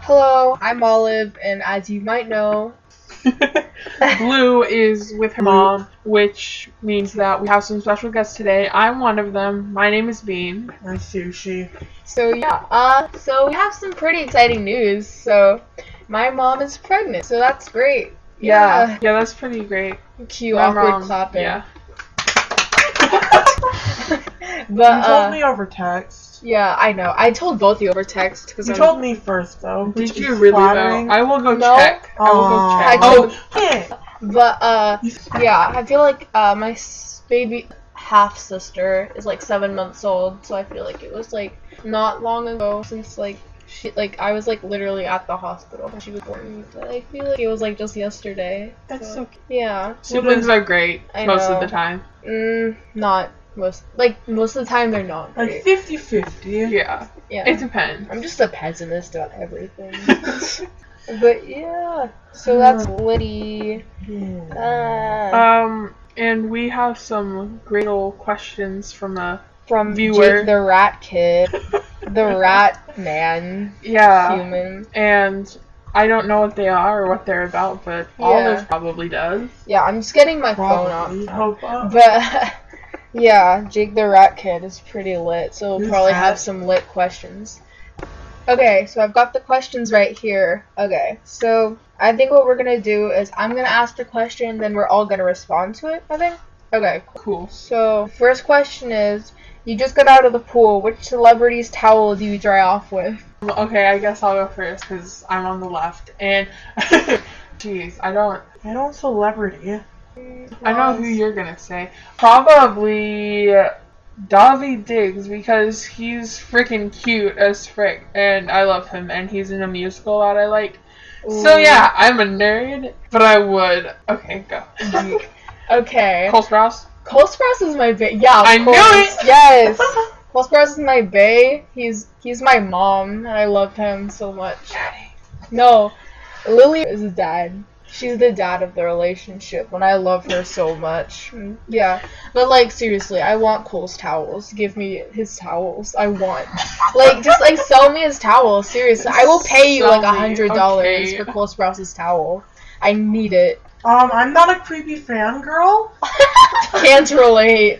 Hello, I'm Olive, and as you might know, Blue is with her mom, which means that we have some special guests today. I'm one of them. My name is Bean. I'm Sushi. so we have some pretty exciting news. So, my mom is pregnant, so that's great. Yeah, that's pretty great. Cue My awkward mom, clapping. Yeah. But You told me over text. yeah, I know. I told both of you over text because You told me first, though. Did which you is really flattering. though? I will go No. check. I will go check. I told- yeah. But yeah, I feel like my baby half sister is like 7 months old, so I feel like it was like not long ago since I was like literally at the hospital when she was born. But I feel like it was like just yesterday. That's so cute. Yeah. Siblings are great I most know. of the time. Not most of the time they're not Like great. 50-50. Yeah. Yeah. It depends. I'm just a pessimist about everything. But yeah, so that's Liddy. And we have some great old questions from a From viewer. Jake the Rat Kid, the Rat Man, yeah. human. And I don't know what they are or what they're about, but Yeah. Olive probably does. Yeah, I'm just getting my phone Probably. up. Hope But yeah, Jake the Rat Kid is pretty lit, so we'll Who's probably that? have some lit questions. Okay, so I've got the questions right here. Okay, so I think what we're gonna do is I'm gonna ask the question, then we're all gonna respond to it, I think. Okay, Cool. so first question is, you just got out of the pool, which celebrity's towel do you dry off with? Okay, I guess I'll go first because I'm on the left. And, jeez, I don't celebrity. I know who you're gonna say. Probably Daveed Diggs because he's freaking cute as frick, and I love him, and he's in a musical that I like. So Ooh. yeah, I'm a nerd, but I would. Okay, go. Okay. Cole Sprouse. Cole Sprouse is my bae. Yeah, of I knew course. it! Yes. Cole Sprouse is my bae. He's my mom, and I love him so much. No, Lily is the dad. She's the dad of the relationship, and I love her so much. Yeah, but like seriously, I want Cole's towels. Give me his towels. I want, just sell me his towels. Seriously, I will pay you like Sell me. $100 Okay. for Cole Sprouse's towel. I need it. I'm not a creepy fangirl. Can't relate.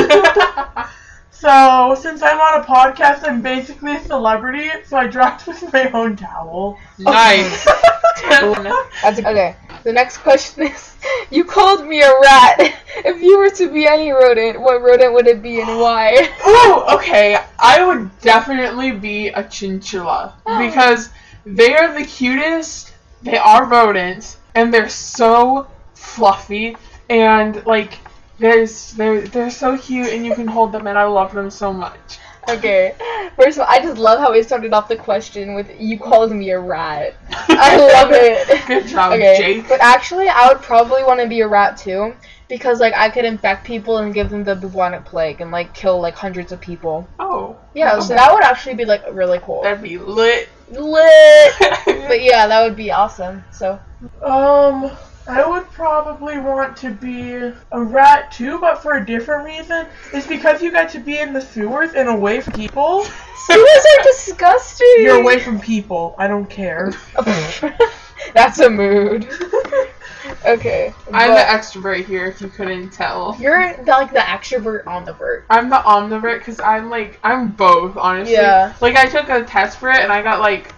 So, since I'm on a podcast, I'm basically a celebrity, so I dropped with my own towel. Nice. That's okay. The next question is, you called me a rat. If you were to be any rodent, what rodent would it be and why? Ooh, okay. I would definitely be a chinchilla because they are the cutest. They are rodents, and they're so fluffy, and like they're so cute, and you can hold them, and I love them so much. Okay. First of all, I just love how we started off the question with, you called me a rat. I love it. Good job, Okay, Jake. but actually, I would probably want to be a rat too, because like I could infect people and give them the bubonic plague and like kill like hundreds of people. Oh. Yeah, so that would actually be like really cool. That'd be lit. Lit. But yeah, that would be awesome. So I would probably want to be a rat too, but for a different reason. It's because you get to be in the sewers and away from people. sewers are disgusting. You're away from people. I don't care. That's a mood. Okay. I'm but the extrovert here, if you couldn't tell. You're the extrovert omnivert. I'm the omnivert because I'm both, honestly. Yeah. Like, I took a test for it, and I got,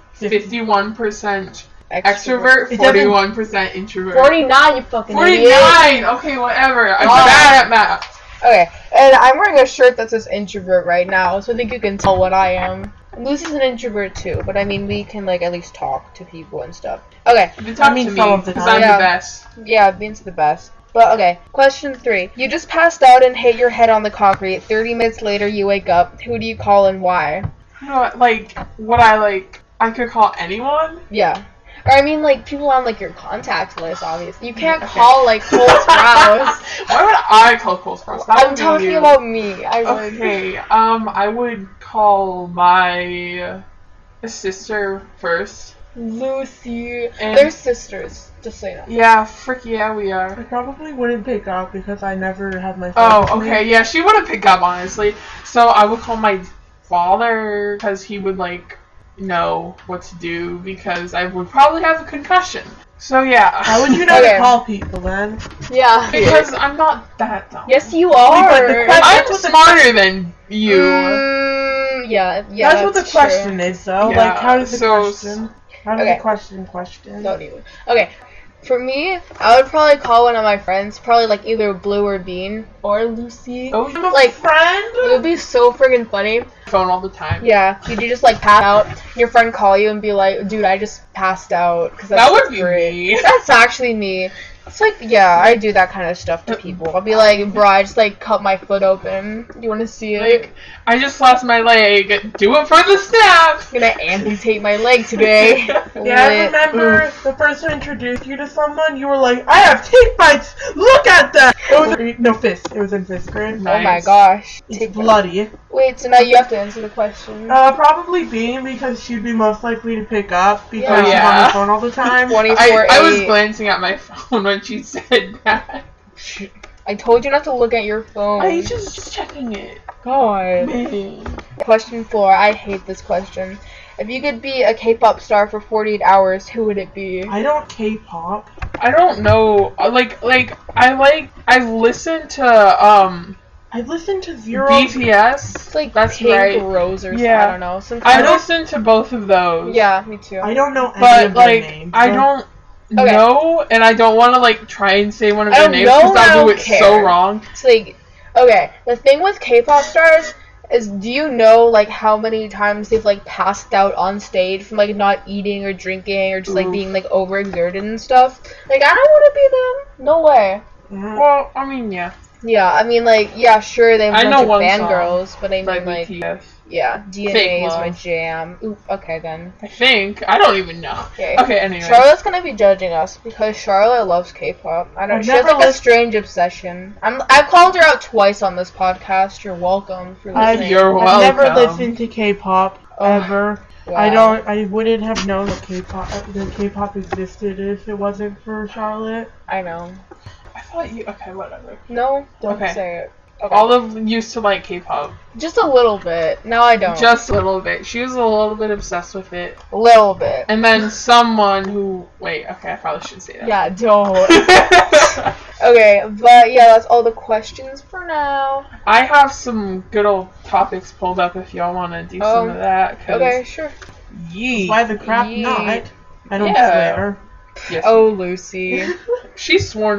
51% extrovert, It doesn't- 41% introvert. 49, you fucking 49! idiot. Okay, whatever. I'm Oh. bad at math. Okay, and I'm wearing a shirt that says introvert right now, so I think you can tell what I am. Lucy's an introvert too, but I mean, we can at least talk to people and stuff. Okay, You talk I mean, to some me, of the because time. I'm Yeah. the best. yeah, Bean's the best. But okay, question 3. You just passed out and hit your head on the concrete. 30 minutes later, you wake up. Who do you call and why? You know what, I could call anyone? Yeah. Or I mean, people on your contact list, obviously. You can't Okay. call Cole Sprouse. Why would I call Cole Sprouse? That I'm would be talking you. about me. I would. Okay, I would call my sister first. Lucy. And- They're sisters, just so you know. Yeah, frick yeah, we I are. probably wouldn't pick up because I never had my phone Oh, with me. okay, yeah, she wouldn't pick up, honestly. So I would call my father, because he would, know what to do because I would probably have a concussion. So yeah. How would you know Okay. to call people then? Yeah. Because I'm not that dumb. Yes, you are. but the question- I'm That's what the- smarter than you. Yeah. That's what the true. question is, though. Yeah, Like, how does the so- question? How does Okay. the question? Don't even. Okay. For me, I would probably call one of my friends, probably like either Blue or Bean or Lucy. Oh, I'm a Like- It friend. would be so friggin' funny. phone all the time. Yeah, you just like pass out, your friend call you and be like, "Dude, I just passed out." Cause That would be me. That's actually me. It's like, yeah, I do that kind of stuff to people. I'll be like, "Bro, I just like cut my foot open. You want to see it? Like, I just lost my leg. Do it for the snap. I'm gonna amputate my leg today." Yeah, I Lit. remember the first time I introduced you to someone, you were like, I have tick bites! Look at that! It was, no, fifth. It was in 5th grade. Oh my Nice. gosh. It's Take- bloody. Wait, so now you have to answer the question. Probably Bean because she'd be most likely to pick up because Yeah. she's on the phone all the time. 24/8. I was glancing at my phone when she said that. I told you not to look at your phone. I just checking it. God. Man. Question 4. I hate this question. If you could be a K-pop star for 48 hours, who would it be? I don't K-pop. I don't know. I listened to I've listened to Zero. BTS. It's like That's Pink right. Rose or something. Yeah. I don't know. Some I kind of- listened to both of those. Yeah, me too. I don't know any But of their like names. I don't Okay. know, and I don't want to like try and say one of I their don't names know, because I I'll do don't it care. so wrong. It's like, okay, the thing with K-pop stars is, do you know like how many times they've like passed out on stage from like not eating or drinking or just like Oof. being like overexerted and stuff? Like, I don't want to be them. No way. Mm. Well, I mean, yeah, Yeah, I mean, like, yeah, sure, they have I a know bunch one of song fangirls, but I by mean, like, BTS. yeah, DNA Fake is my Love. jam. Ooh, okay then. I think I don't even know. Okay. Okay, anyway. Charlotte's gonna be judging us because Charlotte loves K-pop. I don't. I've She has never like a lis- strange obsession. I've called her out twice on this podcast. You're welcome for listening. You're I've never welcome. listened to K-pop Oh, ever. wow. I wouldn't have known that K-pop existed if it wasn't for Charlotte. I know. I thought you. Okay, whatever. No, don't Okay. say it. Okay. Olive used to like K-pop, Just a little bit. Now I don't. just a little bit. She was a little bit obsessed with it, a little bit. and then someone who. Wait, okay, I probably shouldn't say that. Yeah, don't. Okay, but yeah, that's all the questions for now. I have some good old topics pulled up if y'all want to do some of that. 'Cause Okay, sure. Yeet. Why the crap Yeet. not? I don't Yeah. swear. Yes. Oh, Lucy. She swear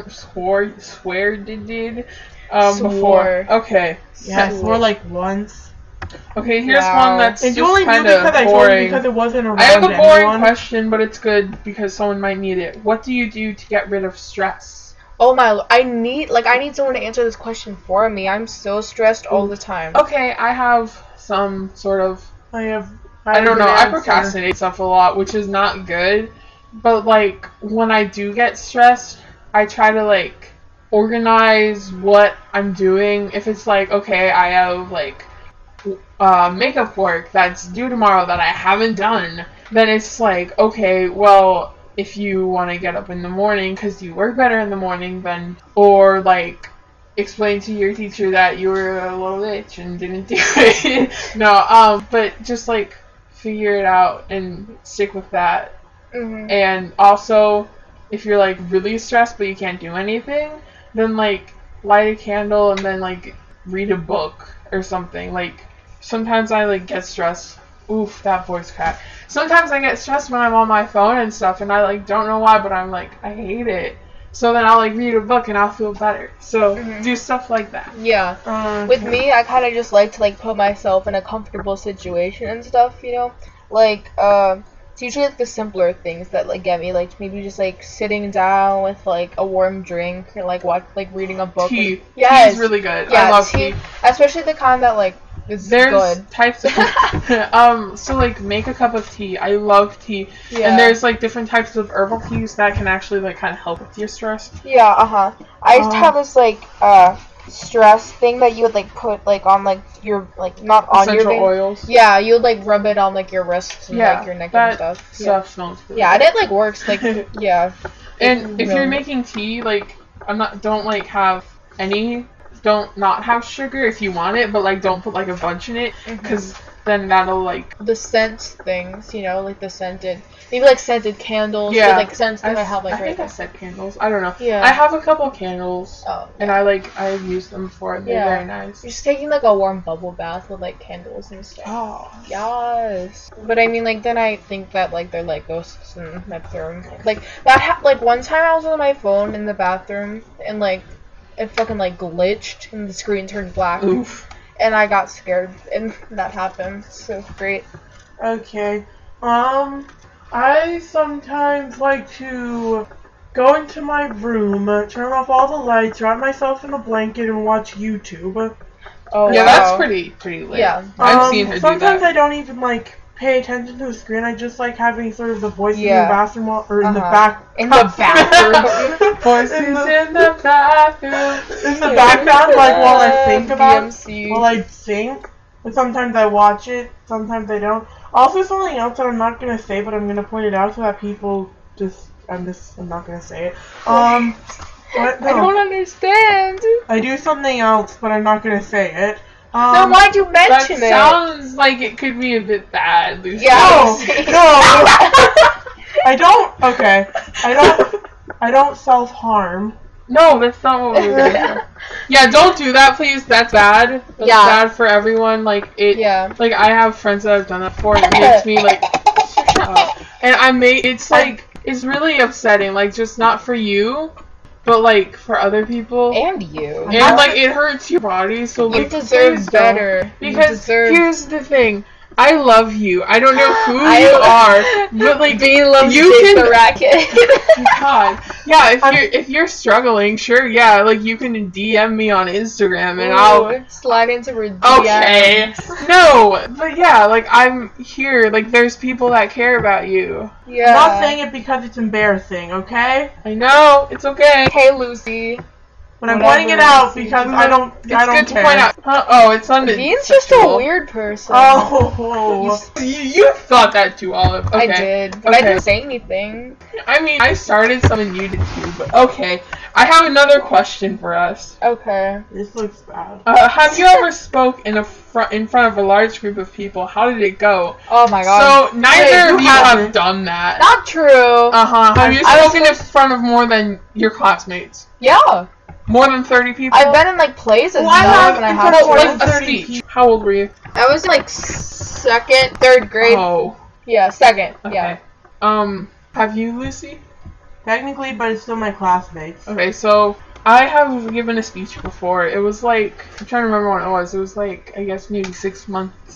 did Swore. before. Okay. Yeah, I swore like once. Okay, here's Wow. one that's And you just only knew kind because of I told you boring. because it wasn't around I have a boring anyone. question, but it's good because someone might need it. What do you do to get rid of stress? Oh my, I need someone to answer this question for me. I'm so stressed all the time. Okay, I have some sort of. I don't know. I answer. procrastinate stuff a lot, which is not good. But like when I do get stressed, I try to like organize what I'm doing. If it's like, okay, I have like makeup work that's due tomorrow that I haven't done, then it's like, okay, well, if you want to get up in the morning because you work better in the morning, then, or like explain to your teacher that you were a little bitch and didn't do it. No, but just like figure it out and stick with that. Mhm. And also, if you're like really stressed but you can't do anything, then like light a candle and then like read a book or something. Like sometimes I like get stressed. Oof, that voice crack. Sometimes I get stressed when I'm on my phone and stuff, and I like don't know why, but I'm like I hate it. So then I'll like read a book and I'll feel better. So Mhm. do stuff like that. Yeah. With me, I kind of just like to like put myself in a comfortable situation and stuff, you know? Like, it's usually like the simpler things that like get me, like maybe just like sitting down with like a warm drink or like reading a book. Tea. Yes. Tea is really good. Yeah, I love tea, tea. especially the kind that like is There's good. types of so like make a cup of tea. I love tea. Yeah. And there's like different types of herbal teas that can actually like kind of help with your stress. Yeah, I used to have this like stress thing that you would like put like on like your like not on your Essential vein. oils. Yeah, you would like rub it on like your wrists and Yeah, like your neck that and stuff. Stuff smells good. Yeah, and it like works like yeah. And if really- you're making tea, like don't like have any, don't not have sugar if you want it, but like don't put like a bunch in it, Mhm. because then that'll like. The scent things, you know, like the scented, maybe like scented candles. Yeah. Or, like scents that I have like I think I right said candles. I don't know. Yeah. I have a couple candles, now. Oh. and I've used them before. They're Yeah. very nice. You're just taking like a warm bubble bath with like candles and stuff. Oh. Yes. But I mean, like, then I think that like they're like ghosts in my bathroom. Like that. Like one time I was on my phone in the bathroom and like it fucking like glitched and the screen turned black. Oof. And I got scared, and that happened. So great. Okay. I sometimes like to go into my room, turn off all the lights, wrap myself in a blanket, and watch YouTube. Oh Yeah, wow. that's pretty lit. Yeah. I've seen her do Sometimes that. I don't even like pay attention to the screen. I just like having sort of the voices Yeah. in the bathroom or in the Uh-huh. back. In the bathroom. Voices in the bathroom. In the background, like while I think about, BMC. while I sing. But sometimes I watch it, sometimes I don't. Also, something else that I'm not gonna say, but I'm gonna point it out so that people I'm not gonna say it. What? No. I don't understand. I do something else, but I'm not gonna say it. Then why'd you That mention it? sounds like it could be a bit bad, Lucy. Yeah. No, I don't. Okay, I don't self-harm. No, that's not what we were doing. Yeah, don't do that, please. That's bad. That's Yeah. bad for everyone. Like it. Yeah. Like I have friends that have done that before. And it makes me like. Shut up. And it's like it's really upsetting. Like just not for you, but like for other people. And you. And like it hurts your body. So You like deserve please don't. better. You Because deserve here's the thing. I love you. I don't know who I- you are, but like Bean loves you Jake can- the Racket. God. Yeah, if you're struggling, sure, yeah, like you can DM me on Instagram and I'll Ooh, slide into her DM. okay. No, but yeah, like I'm here. Like there's people that care about you. Yeah. I'm not saying it because it's embarrassing, okay? I know, it's okay. Hey, Lucy. But I'm Whatever. pointing it out because I don't It's I don't good care. to point out. Huh? Oh, it's on the Bean's just a weird person. Oh. You thought that too, Olive. Okay. I did, but I Okay. didn't say anything. I mean, I started some and you did too, but okay. I have another question for us. Okay. This looks bad. Have you ever spoke in front of a large group of people? How did it go? Oh my god. So neither you of you have haven't. done that. Not true. Have you I was spoken in front of more than your classmates? Yeah. More than 30 people? I've been in like plays and Well, I stuff, have and I in have. front of Like a 30 speech. How old were you? I was in like second, third grade. Oh, Yeah, second. okay. Yeah. Have you, Lucy? Technically, but it's still my classmates. Okay, so I have given a speech before. It was like, I'm trying to remember when it was. It was like, I guess maybe 6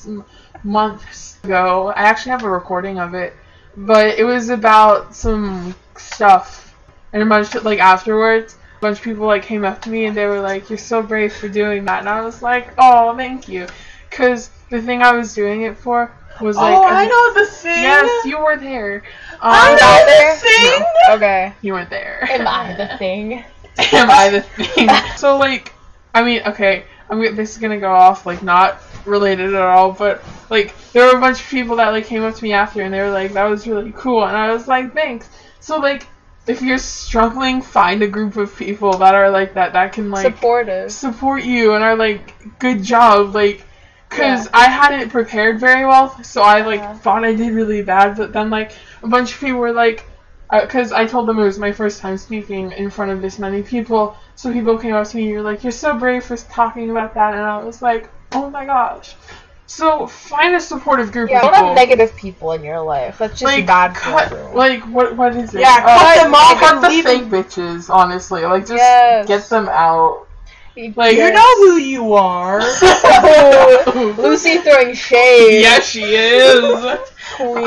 months ago. I actually have a recording of it. But it was about some stuff. And a bunch of, like, afterwards, a bunch of people, like, came up to me and they were like, you're so brave for doing that. And I was like, oh, thank you. Because the thing I was doing it for was like... Oh, I know the thing! Yes, you were there. I Was know I the there? thing! Okay. You weren't there. Am I the thing? Am I the thing? So, like, I mean, okay, this is gonna go off, like, not related at all, but, like, there were a bunch of people that, like, came up to me after, and they were like, that was really cool, and I was like, thanks. So, like, if you're struggling, find a group of people that are like that can, like, Supportive. support you, and are like, good job, like, because I hadn't prepared very well, so I, like, thought I did really bad, but then, like, a bunch of people were like, because I told them it was my first time speaking in front of this many people, so people came up to me and you're like, you're so brave for talking about that, and I was like, oh my gosh. So, find a supportive group Yeah, of don't people. have negative people in your life. That's just like, bad for cut, everyone. like, what is it? Yeah, cut them off Cut and the leave fake them. bitches, honestly. Like, just Yes. get them out. Like, You know who you are. Lucy throwing shade. Yeah, she is. Queen.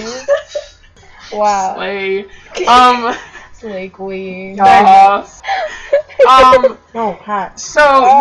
Wow. Slay. Slay queen. Yes. No, hat. So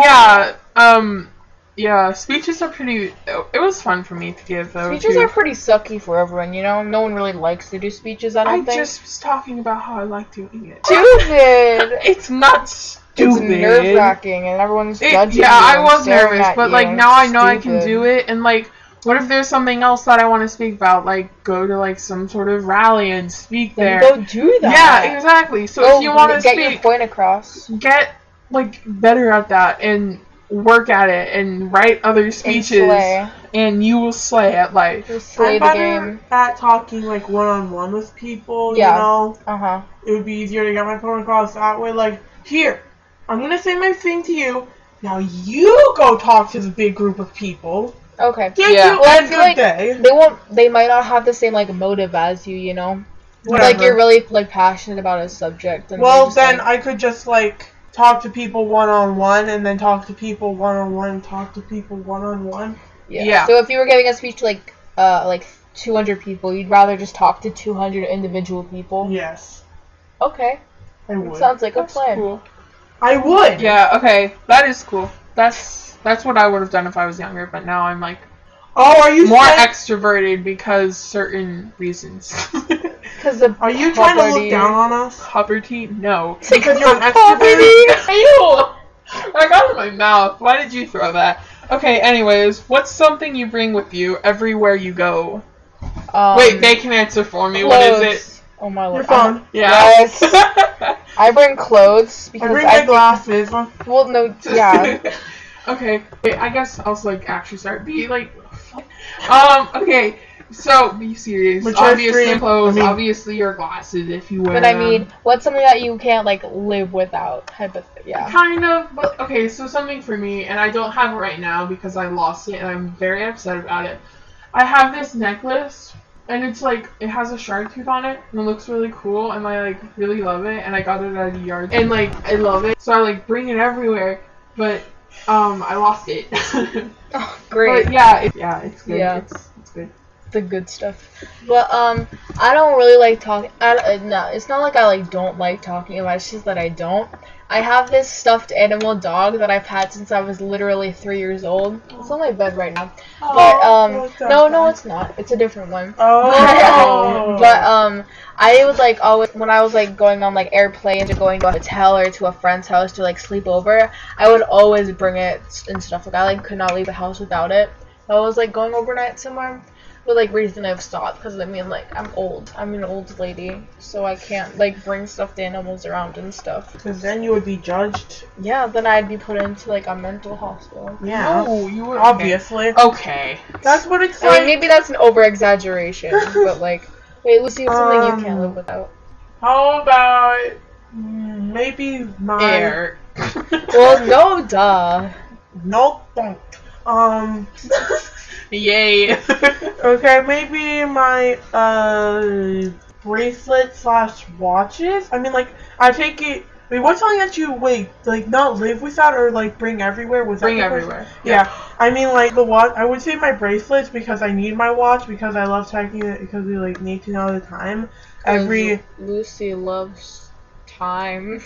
yeah, speeches are pretty. It was fun for me to give though. Speeches too. are pretty sucky for everyone, you know? No one really likes to do speeches, I I don't think. just was talking about how I like doing it. Stupid! It's not stupid. It's nerve-wracking and everyone's judging Yeah, you I and was staring nervous, at but you like and now I it's know I can stupid. do it. And like, what if there's something else that I want to speak about? Like, go to like some sort of rally and speak Then there. go do that. Yeah, exactly. So Go if you want to get your speak, point across. get like better at that and work at it and write other speeches, slay. and you will slay at life. Just slay I'm the better game. at talking like one-on-one with people, Yeah. you know? Uh-huh. It would be easier to get my point across that way. Like, here, I'm gonna say my thing to you. Now you go talk to the big group of people. Okay. Thank Yeah. you Well, I and feel good like day. they might not have the same like motive as you, you know? Whatever. Like you're really like passionate about a subject and Well, they're just, then like, I could just like talk to people one-on-one and then talk to people one-on-one and talk to people one-on-one. Yeah. So if you were giving a speech to like 200 people, you'd rather just talk to 200 individual people? Yes, Okay. I would. Sounds like That's a plan. cool. I would. Yeah, okay. That is cool. That's what I would have done if I was younger, but now I'm like Oh, are you more saying- extroverted because certain reasons. Because of Are you trying to poverty. look down on us? Puberty? No. Because you're an Poverty. extrovert? Ew! I got it in my mouth. Why did you throw that? Okay, anyways, what's something you bring with you everywhere you go? Wait, they can answer for me. What is it? clothes. Oh my Your lord. phone. Yeah. Yes. I bring clothes I because bring I my think, glasses. well, no, yeah. Okay, wait, I guess I'll like actually start. Be like, okay. So be serious. Which are Obviously three- clothes. I mean- Obviously your glasses if you wear But I them. mean, what's something that you can't like live without? Yeah. Kind of, but okay, so something for me, and I don't have it right now because I lost it and I'm very upset about it. I have this necklace, and it's like, it has a shark tooth on it, and it looks really cool, and I like really love it, and I got it at a yard, and like, I love it, so I like bring it everywhere, but, I lost it. Oh, great. But yeah, it's good. Yeah. It's good. The good stuff. But I don't really like talking. No, it's not like I like don't like talking about it. It's just that I don't. I have this stuffed animal dog that I've had since I was literally 3 years old. It's on my bed right now. But no, it's not. It's a different one. Oh. But I would like always when I was like going on like airplanes or going to a hotel or to a friend's house to like sleep over, I would always bring it and stuff. Like I like could not leave the house without it. If I was like going overnight somewhere. But like recently I've stopped because I mean like I'm old. I'm an old lady, so I can't like bring stuffed animals around and stuff. Because then you would be judged. Yeah, then I'd be put into like a mental hospital. Yeah. No, you were Obviously. Okay. That's what it's I mean like. maybe that's an over exaggeration, but like wait, Lucy, what's something you can't live without? How about maybe my Air. Well, no, duh. No, don't. Yay. Okay, maybe my bracelet / watches. I mean, like I take it. Wait, what's something that you like not live without or like bring everywhere? Was that Bring the question? everywhere. Yeah, I mean like the watch. I would say my bracelets because I need my watch because I love checking it because we like need to know the time. Every Lucy loves time.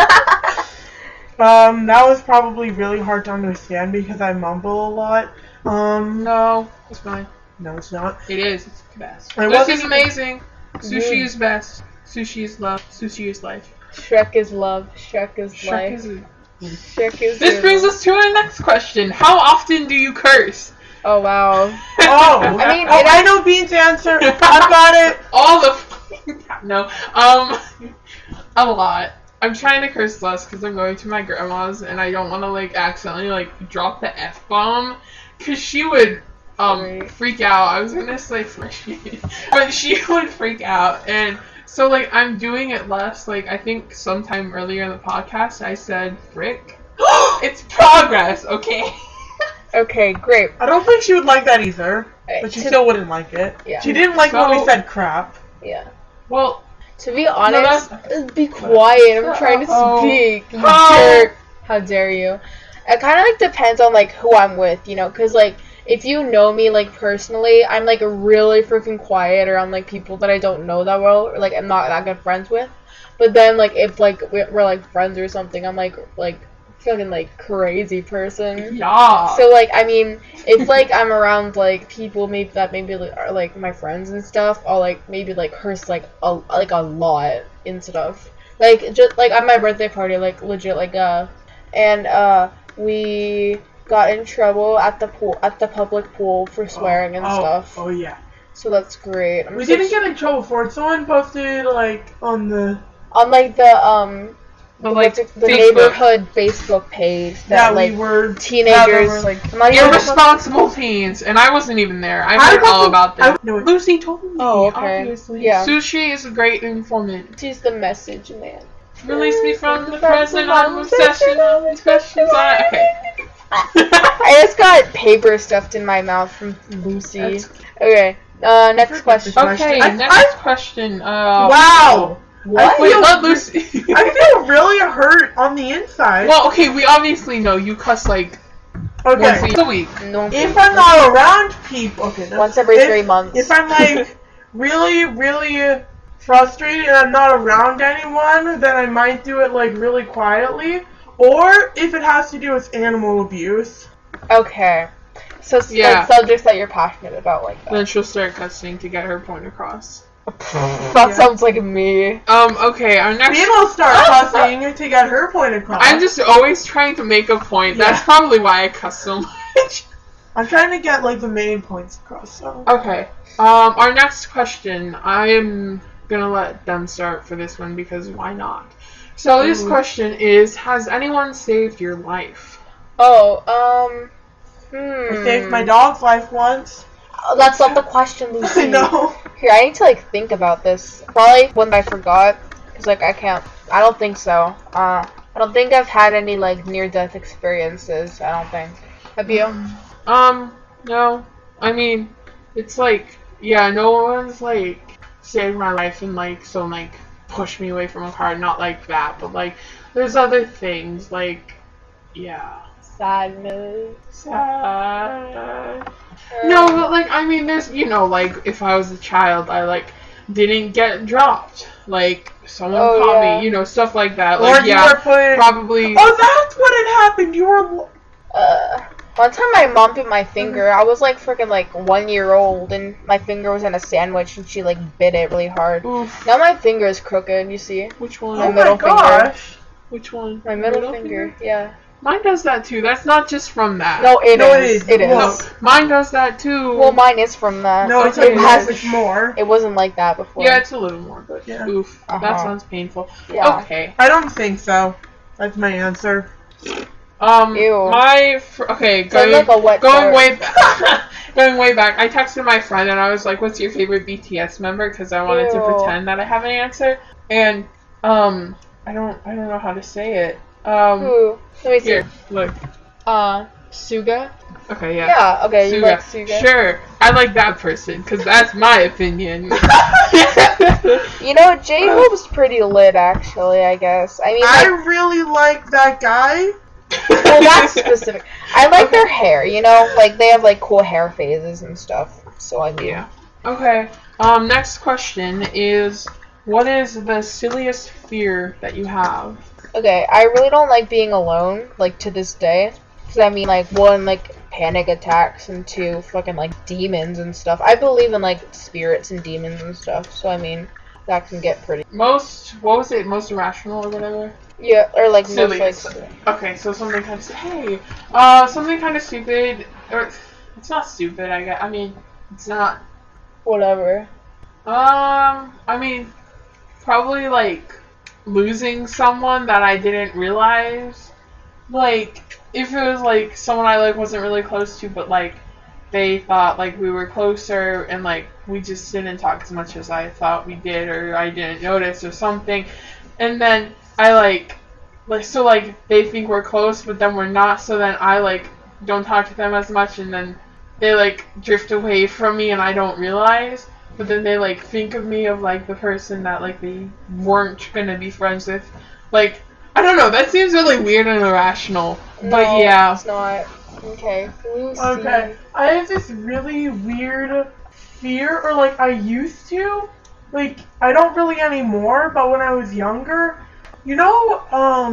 that was probably really hard to understand because I mumble a lot. No, it's fine. No, it's not. It is. It's the best. I Sushi's wasn't- amazing. Sushi Yeah. is best. Sushi is love. Sushi is life. Shrek is love. Shrek is Shrek life. is. Shrek is. This brings us to our next question. How often do you curse? Oh wow. Oh, I mean, I know Bean's answer. I've got it. All the no, a lot. I'm trying to curse less because I'm going to my grandma's and I don't want to like accidentally like drop the F-bomb because she would Right. freak out. I was gonna say but she would freak out, and so like I'm doing it less. Like I think sometime earlier in the podcast I said frick. It's progress, okay? Okay, great. I don't think she would like that either, but she To- still wouldn't like it. Yeah. She didn't like when we So- said crap. Yeah. Well, To be honest, that's- be quiet. I'm trying to Oh. speak. You Oh. jerk. How dare you? It kind of like depends on like who I'm with, you know, because like if you know me like personally, I'm like really freaking quiet around like people that I don't know that well or like I'm not that good friends with. But then like if like we're like friends or something, I'm like fucking like crazy person. yeah. So like I mean, if like I'm around like people maybe that maybe like, are like my friends and stuff, I'll like maybe like curse like a lot and stuff. Like just like at my birthday party, like legit like and we got in trouble at the public pool for swearing and stuff. Oh yeah. So that's great. We didn't get in trouble for it. Someone posted like on the on like the like the Facebook. neighborhood Facebook page that Yeah, like we were teenagers. were, like, I'm not even Irresponsible teens, and I wasn't even there. I heard all about this. Lucy told me. Oh, okay. Obviously. Yeah. Sushi is a great informant. She's the message man. Release me from the present. I'm obsession. I'm obsession. Okay. I just got paper stuffed in my mouth from Lucy. Okay. Next question. Okay. Next question. Wow. What? Wait, let Lucy. I feel really hurt on the inside. Well, okay. We obviously know you cuss like Okay. once a week. No. If I'm not around people, okay. no. Once every 3 months. If I'm like really frustrated and I'm not around anyone, then I might do it like really quietly. Or if it has to do with animal abuse. Okay. So Yeah. like subjects that you're passionate about like that. Then she'll start cussing to get her point across. That sounds like me. Okay, our next. Then will start cussing to get her point across. I'm just always trying to make a point. That's Yeah. probably why I cuss so much. I'm trying to get like the main points across. So. Okay. Our next question. I am gonna let them start for this one because why not? So this question is: has anyone saved your life? Oh, I saved my dog's life once. Oh, that's not the question, Lucy. I know. Here, I need to like think about this. Probably when I forgot, cause like I don't think so. I don't think I've had any like near-death experiences. I don't think. Have you? No. I mean, it's like, yeah, no one's like saved my life and like push me away from a car. Not like that, but like there's other things like, yeah. Sadness. Sad. No, but like I mean, there's like if I was a child, I like didn't get dropped. Like someone caught me, stuff like that. Or Like you yeah, were put. probably. Oh, that's what had happened. You were. One time my mom bit my finger. I was like freaking like 1 year old, and my finger was in a sandwich, and she like bit it really hard. Oof. Now my finger is crooked. You see? Which one? My Oh middle my gosh. Which one? My middle finger. Yeah. Mine does that too. That's not just from that. No, it No, is. It is. No. Mine does that too. Well, mine is from that. No, it's Okay. a has- it's more. It wasn't like that before. Yeah, it's a little more, but Yeah. oof, that Uh-huh. sounds painful. Yeah. Okay. I don't think so. That's my answer. Ew. Okay, Sounds like a wet going fart. way back. Going way back, I texted my friend and I was like, "What's your favorite BTS member?" Because I wanted to Ew. pretend that I have an answer, and I don't know how to say it. Ooh. Let me see. Here, look. Suga. Okay, yeah. Yeah. Okay. You Suga. like Suga? Sure, I like that person because that's my opinion. You know, J-Hope's pretty lit, actually. I guess. I mean, I like, really like that guy. well, that's specific. I like their hair. You know, like they have like cool hair phases and stuff. So I mean, Yeah. Okay. Next question is, what is the silliest fear that you have? Okay, I really don't like being alone, like, to this day. Because, I mean, like, one, like, panic attacks, and two, fucking, like, demons and stuff. I believe in, like, spirits and demons and stuff, so, I mean, that can get pretty... What was it? Most irrational or whatever? Yeah, or, like, Silly. most, like... Okay, so something kind of something kind of stupid, or it's not stupid, I guess. I mean, it's not. Whatever. I mean, probably, like, losing someone that I didn't realize. Like, if it was, like, someone I, like, wasn't really close to, but, like, they thought, like, we were closer, and, like, we just didn't talk as much as I thought we did, or I didn't notice, or something. And then I, like, so, like, they think we're close, but then we're not, so then I, like, don't talk to them as much, and then they, like, drift away from me, and I don't realize. But then they, like, think of me of, like, the person that, like, they weren't gonna be friends with. Like, I don't know, that seems really weird and irrational. But No, yeah. it's not. Okay. Lucy. Okay. I have this really weird fear, or like I used to. Like, I don't really anymore, but when I was younger, you know,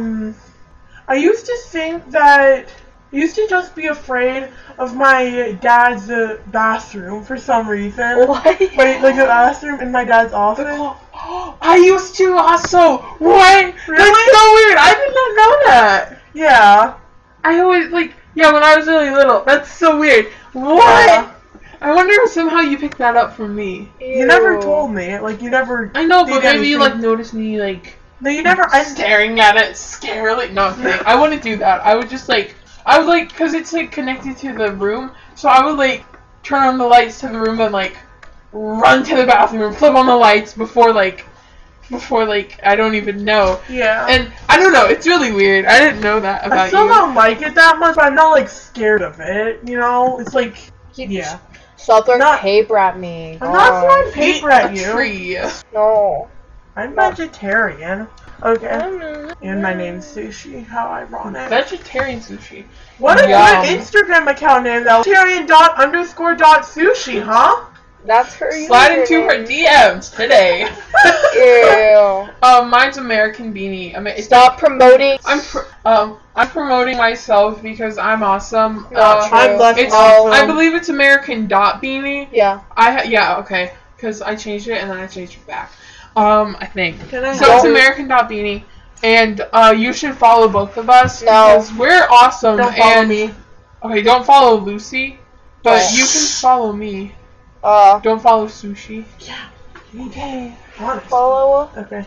I used to think that I used to just be afraid of my dad's bathroom for some reason. What? Like the bathroom in my dad's office. I used to also! What? Really? That's so weird! I did not know that! Yeah. I always, like, yeah, when I was really little. That's so weird. What? Yeah. I wonder if somehow you picked that up from me. You never told me. Like, you never. I know, but did maybe you, anything. like, noticed me, like, No, you never. staring at it scarily. No, I'm kidding. I wouldn't do that. I would just because it's like connected to the room, so I would like turn on the lights to the room and like run to the bathroom, flip on the lights before I don't even know. Yeah. And I don't know, it's really weird. I didn't know that about I still you. don't like it that much, but I'm not like scared of it. You know, it's like yeah. Stop throwing Not- paper at me. I'm not throwing paper at Eat a you. tree. No. I'm vegetarian. Okay. And my name's Sushi. How ironic. Vegetarian sushi. What a Yum. good Instagram account name though. Vegetarian._.sushi, huh? That's her. Slide into her DMs today. Ew. Mine's American Beanie. Stop promoting. I'm promoting myself because I'm awesome. Not true. I'm less It's, awesome. I believe it's American Dot Beanie. Yeah. Okay, because I changed it and then I changed it back. I think. Can I So help? it's American Dot Beanie, and you should follow both of us No. because we're awesome. Don't follow and me. okay, don't follow Lucy, but Oh. you can follow me. Don't follow Sushi. Okay. Honest. Follow Okay.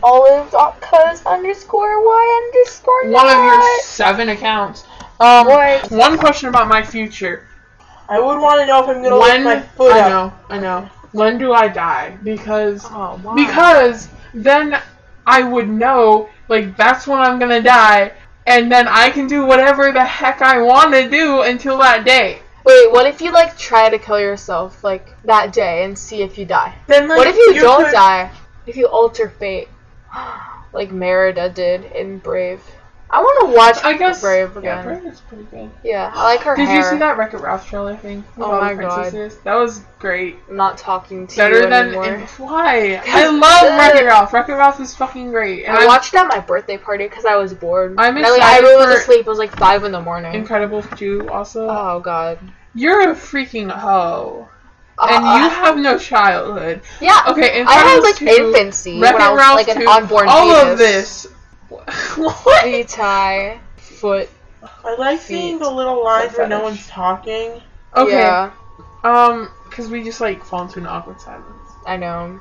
olive.cuz_y_not. One of your 7 accounts. What? One question about my future. I would want to know if I'm gonna lift When my foot up. I know. When do I die? Because Oh, why? because then I would know, like, that's when I'm gonna die, and then I can do whatever the heck I want to do until that day. Wait, what if you like try to kill yourself like that day and see if you die? Then, like, What if you don't could- die? If you alter fate, like Merida did in Brave. I want to watch I guess Brave Yeah, again. Brave is pretty good. Yeah, I like her Did hair. you see that Wreck-It Ralph trailer thing? with Oh all the my God. princesses? That was great. I'm not talking to Better you than anymore. why? I love Wreck-It Ralph. Wreck-It Ralph is fucking great. And I watched it at my birthday party because I was bored. I'm And I excited was for asleep. It was like 5 in the morning. Incredibles 2 also. Oh god. You're a freaking hoe. And you have no childhood. Yeah. Okay, I had Incredibles like 2, infancy when Wreck-It I was Ralph like an 2, unborn all fetus. of this. What? Tie, foot. I like seeing the little lines where no fetish. one's talking. Okay. Yeah, Because we just like fall into an awkward silence. I know.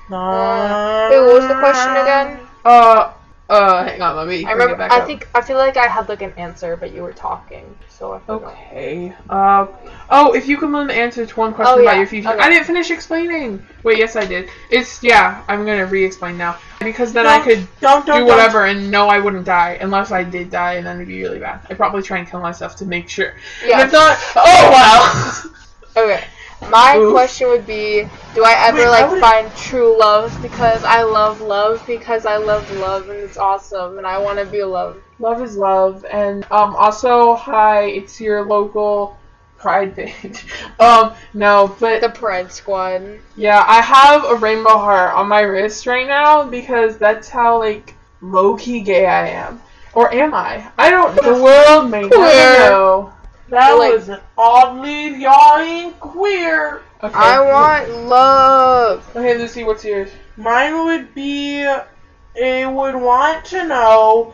Wait, what was the question again? Hang on, let me I bring remember. it back I up. feel like I had like an answer, but you were talking, so I forgot. Okay. If you can learn the answer to one question Oh, about yeah. your future. Okay. I didn't finish explaining. Wait, yes, I did. I'm gonna re-explain now because then I could don't do whatever and know I wouldn't die unless I did die, and then it'd be really bad. I'd probably try and kill myself to make sure. Yeah. And if not, oh wow. Okay. My Oof. question would be, do I ever Wait, I like wouldn't- find true love because I love because I love love and it's awesome and I want to be loved. Love is love, and also hi, it's your local Pride page. No, but The Pride Squad. yeah, I have a rainbow heart on my wrist right now because that's how like low-key gay I am. Or am I? I don't know. The world may never Queer. know. That Like- was an oddly yawning queer. Okay. I want love. Okay, Lucy, what's yours? Mine would be, I would want to know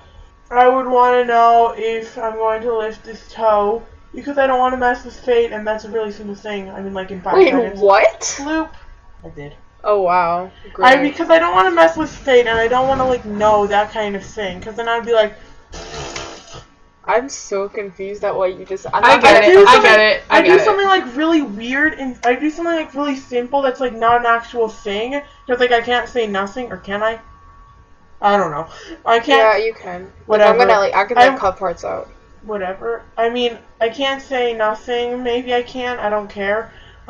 if I'm going to lift this toe, because I don't want to mess with fate, and that's a really simple thing. I mean, like in 5 Wait, seconds. what? Sloop. I did. Oh wow. Great. Because I don't want to mess with fate, and I don't want to, like, know that kind of thing, because then I'd be like, I'm so confused at what you just. I get it. I get it. I do get it. something like really weird, and I do something like really simple that's like not an actual thing. Because like I can't say nothing, or can I? I don't know. I Yeah, can't. you can. Whatever. I can I'm- cut parts out. Whatever. I mean, I can't say nothing. Maybe I can. I don't care.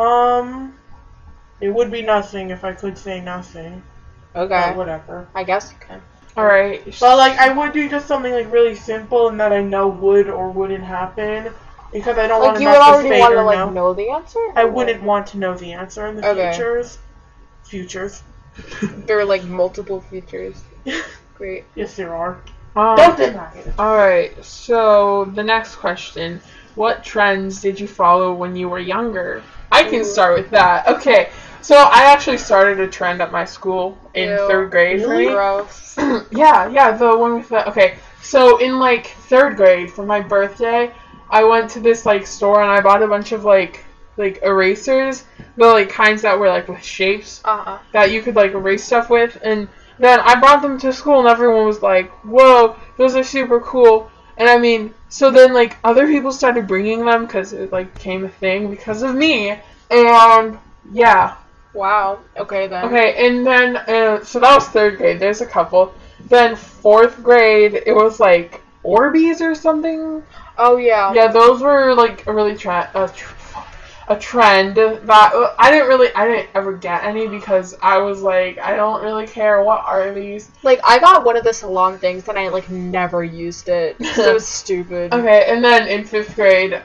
It would be nothing if I could say nothing. Okay. But whatever. I guess you can. Alright. But like I would do just something like really simple and that I know would or wouldn't happen. Because I don't want Like to you would mess with already fate want or to like know. know the answer. I wouldn't want to know the answer in the Okay. futures. There are like multiple features. Great. Yes, there are. Don't deny it. Alright, so the next question. What trends did you follow when you were younger? I can Ooh. start with that. Okay, so I actually started a trend at my school in Ew. 3rd grade for me. Gross. yeah, the one with the... Okay, so in, like, 3rd grade, for my birthday, I went to this, like, store and I bought a bunch of, like erasers. The, like, kinds that were, like, with shapes Uh-huh. that you could, like, erase stuff with. And then I brought them to school and everyone was like, whoa, those are super cool. And I mean, so then like other people started bringing them because it like became a thing because of me. And yeah. Wow. Okay then. Okay, and then, so that was 3rd grade. There's a couple. Then 4th grade, it was like Orbeez or something. Oh yeah. Yeah, those were like a really a trend that I didn't ever get any because I was like, I don't really care. What are these? Like, I got one of the salon things and I like never used it. So it was stupid. Okay, and then in 5th grade,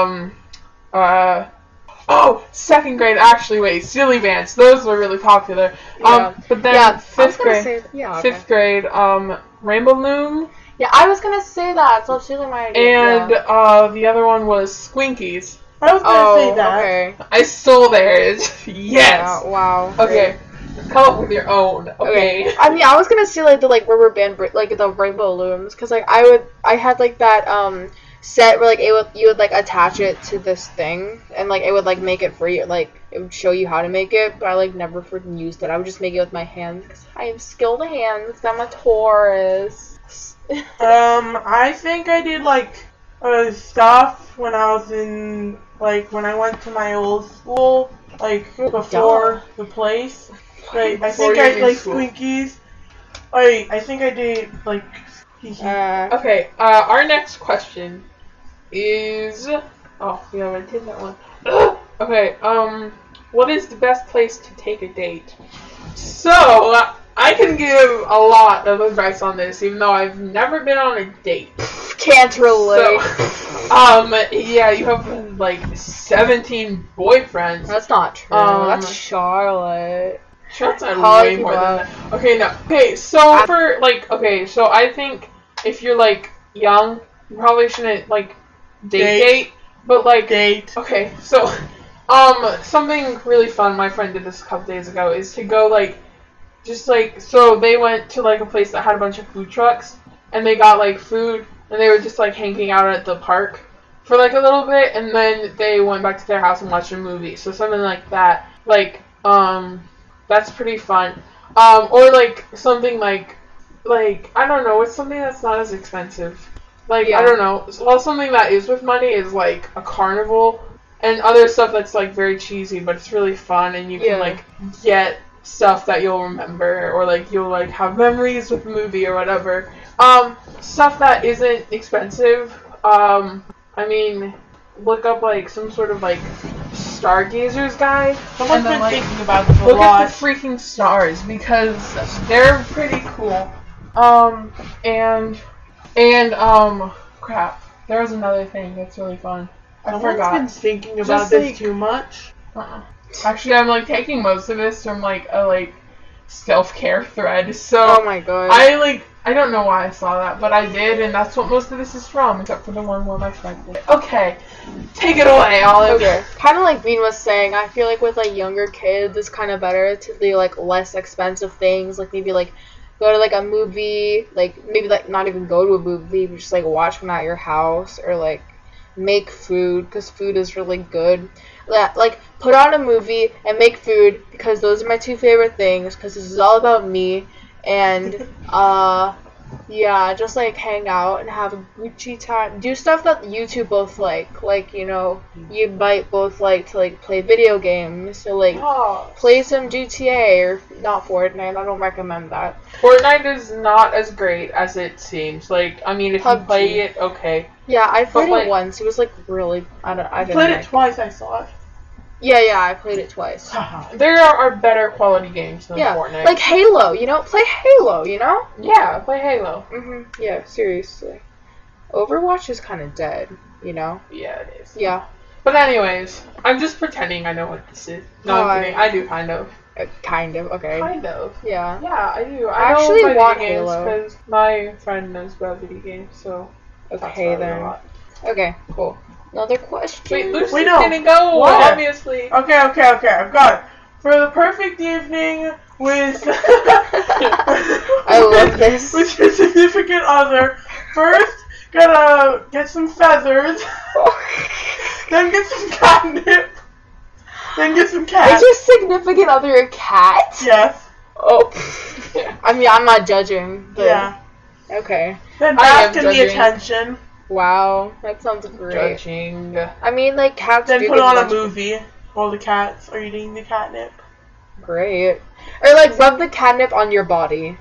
2nd grade, actually, wait, Silly Bands. Those were really popular. Yeah. But then Yeah, 5th grade, okay. 5th grade, Rainbow Loom. Yeah, I was gonna say that. So it's really my idea. And yeah. The other one was Squinkies. I was gonna say that. Okay. I stole theirs. Yes. Yeah, wow. Okay. Come up with your own. Okay. I mean, I was gonna say like the rubber band, like the rainbow looms, because like I had like that set where like you would like attach it to this thing and like it would like make it for you, like it would show you how to make it, but I like never freaking used it. I would just make it with my hands because I have skilled hands. I'm a Taurus. I think I did like stuff when I was in when I went to my old school, like before the place. Like I think I like Squinkies. I think I did like. Okay. Our next question is. Oh, we already did that one. Okay. What is the best place to take a date? So. I can give a lot of advice on this, even though I've never been on a date. Can't relate. So, yeah, you have like 17 boyfriends. That's not true. That's Charlotte. Charlotte's way more than that. Okay, no. Okay, so for so I think if you're like young, you probably shouldn't like date, but like date. Okay, so something really fun my friend did this a couple days ago is to go like. Just like, so they went to like a place that had a bunch of food trucks and they got like food and they were just like hanging out at the park for like a little bit and then they went back to their house and watched a movie. So something like that. Like, that's pretty fun. Or like something like, I don't know, it's something that's not as expensive. Like, yeah. I don't know. Well, something that is with money is like a carnival and other stuff that's like very cheesy, but it's really fun and you can like get stuff that you'll remember or like you'll like have memories with the movie or whatever. Stuff that isn't expensive. I mean, look up like some sort of like stargazers guide. Someone's been thinking about this a lot. Look at the freaking stars because they're pretty cool. Crap. There was another thing that's really fun. I forgot. Someone's been thinking about this too much. Actually, I'm like taking most of this from like a self-care thread. So oh my god. I don't know why I saw that, but I did, and that's what most of this is from, except for the one where my friend did. Okay, take it away, Olive. Okay. Kind of like Bean was saying, I feel like with like younger kids, it's kind of better to do like less expensive things, like maybe like go to like a movie, like maybe like not even go to a movie, but just like watch one at your house, or like make food, because food is really good. Like put on a movie and make food, because those are my two favorite things, because this is all about me. And yeah, just like hang out and have a Gucci time. Do stuff that you two both like, you know, you might both like to like play video games, so like play some GTA or not Fortnite. I don't recommend that. Fortnite is not as great as it seems. Like, I mean, if PUBG. you play it, okay. Yeah, I played it once. It was like really, I didn't played like it twice. I saw it. Yeah, I played it twice. There are better quality games than Fortnite. Like Halo, you know? Play Halo, you know? Yeah, play Halo. Yeah, seriously. Overwatch is kind of dead, you know? Yeah, it is. Yeah. But anyways, I'm just pretending I know what this is. No, I'm kidding. I do, kind of. Kind of, okay. Kind of. Yeah. Yeah, I do. I actually know want video games Halo. because my friend knows about video games, so Okay, then. Okay, cool. Another question. Wait, Lucy's Wait, no. gonna go, What? obviously. Okay, I've got it. For the perfect evening with I love this. with your significant other, first gotta get some feathers, then get some catnip, then get some cats. Is your significant other a cat? Yes. Oh, I mean, I'm not judging. But Yeah. Okay. Then I am bask in the judging. attention. Wow, that sounds great. Judging. I mean, like cats. Then do put get on a much- movie while the cats are eating the catnip. Great. Or like rub the catnip on your body.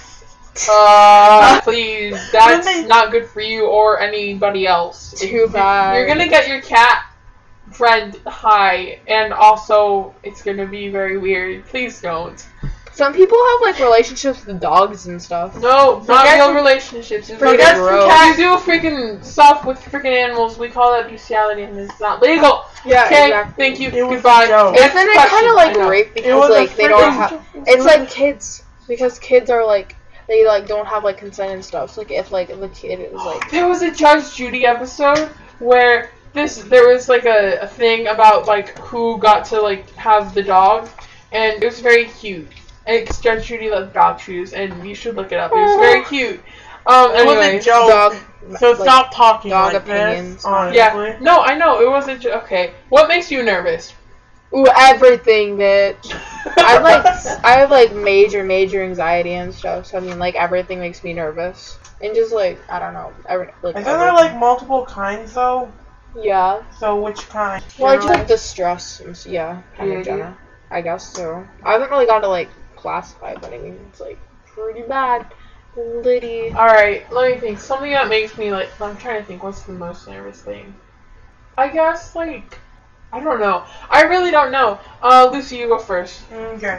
Please, that's not good for you or anybody else. Too bad. You're gonna get your cat friend high, and also it's gonna be very weird. Please don't. Some people have like relationships with dogs and stuff. No, not Forget real the- relationships. It's Forget like the you cat. do freaking stuff with freaking animals. We call that bestiality, and it's not legal. Yeah, Okay, exactly. thank you. It was Goodbye. a joke. Next Isn't it question. kind of like I know. rape It because was like a they don't freaking have? joke. It's like kids because kids are like they like don't have like consent and stuff. So like if like the kid is like There was a Judge Judy episode where there was like a thing about like who got to like have the dog, and it was very cute. And Judge Judy loved dog shoes, and you should look it up. It was very cute. It was a Anyway, joke. dog. So like, stop talking dog like opinions. this. Honestly. yeah. No, I know it wasn't. Okay, what makes you nervous? Ooh, everything, bitch. I have like major anxiety and stuff. So I mean, like everything makes me nervous, and just like I don't know, like. Isn't there like multiple kinds though? Yeah. So which kind? Well, I just like the stress. And yeah, kind Mhm. of general. I guess so. I haven't really got to like classify, but I mean it's like pretty bad. Liddy. Alright, let me think. Something that makes me like. I'm trying to think what's the most nervous thing. I guess like. I don't know. I really don't know. Lucy, you go first. Okay.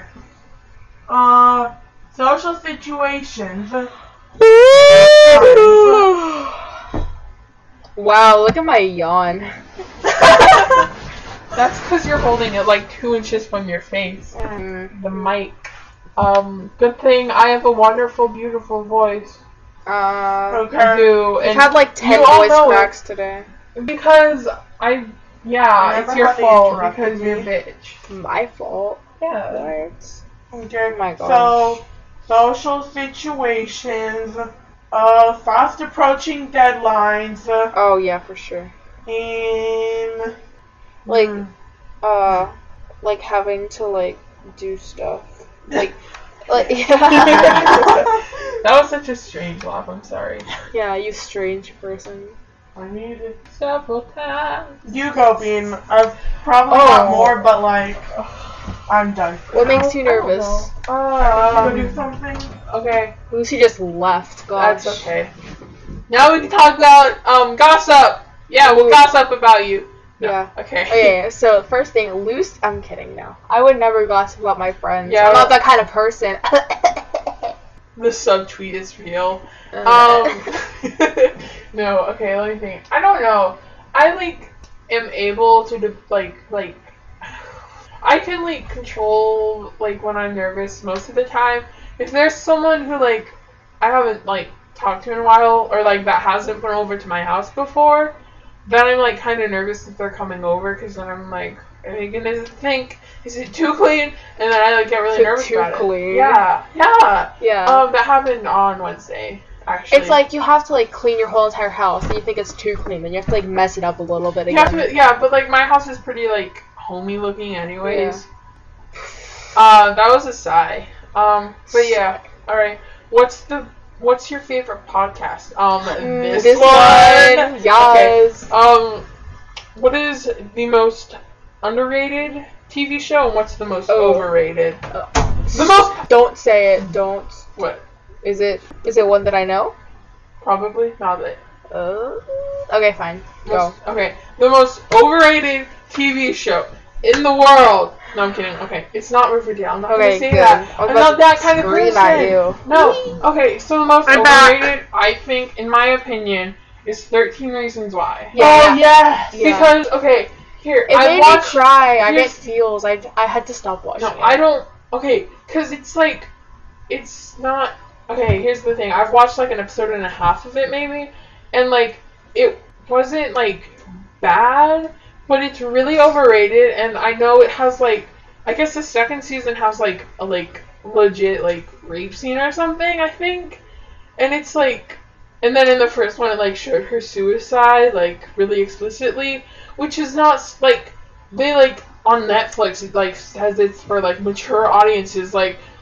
Social situations. Wow, look at my yawn. That's because you're holding it like 2 inches from your face. The mic. Good thing I have a wonderful, beautiful voice. I Okay. do. You've And had like 10 you all voice know it. cracks today. because yeah, Remember it's your how they fault interrupted because you're a me? bitch. My fault. Yeah. What? Okay. Oh my gosh. So, social situations. Fast approaching deadlines. Oh yeah, for sure. And Like, Hmm. like having to like do stuff. Like yeah. That was such a strange laugh. I'm sorry. Yeah, you strange person. I need it. Several times. You go, Bean. I've probably Oh. got more, but like, I'm done. What makes you I don't nervous? know. Go do something. Okay, Lucy just left. Gosh. that's okay. Now we can talk about gossip. Yeah, we'll Ooh. gossip about you. No, Yeah. Okay. Okay, so first thing, I'm kidding now. I would never gossip about my friends. Yeah. I'm not that kind of person. The subtweet is real. Uh, No, okay, let me think. I don't know. I like am able to like I can like control like when I'm nervous most of the time. If there's someone who like I haven't like talked to in a while or like that hasn't been over to my house before, then I'm like kind of nervous if they're coming over because then I'm like, are they gonna think is it too clean? And then I like get really Is it nervous too about clean? it. Yeah. yeah. That happened on Wednesday. Actually, It's like you have to like clean your whole entire house and you think it's too clean, then you have to like mess it up a little bit you again. have to, yeah, but like my house is pretty like homey looking, anyways. That was a sigh. But yeah, all right. What's your favorite podcast? This one. Yes. Okay. What is the most underrated TV show and what's the most Oh. overrated? The most. Don't say it. Don't. What? Is it one that I know? Probably not that. Okay, fine. Go. Okay, the most overrated TV show in the world. No, I'm kidding. Okay, it's not Riverdale. I'm not Okay, gonna say good. that. I was I'm about not to that kind of scream person. at you. No. Okay, so the most I'm back. overrated, I think, in my opinion, is 13 Reasons Why. Yeah. Oh yes. Yeah. Because okay, here It I made watched. me cry. I get here's- feels. I had to stop watching No, it. I don't. Okay, because it's like, it's not. Okay, here's the thing. I've watched like an episode and a half of it maybe, and like it wasn't like bad, but it's really overrated. And I know it has like, I guess the second season has like a like legit like rape scene or something. I think, and it's like, and then in the first one it like showed her suicide like really explicitly, which is not like they like on Netflix it like says it's for like mature audiences like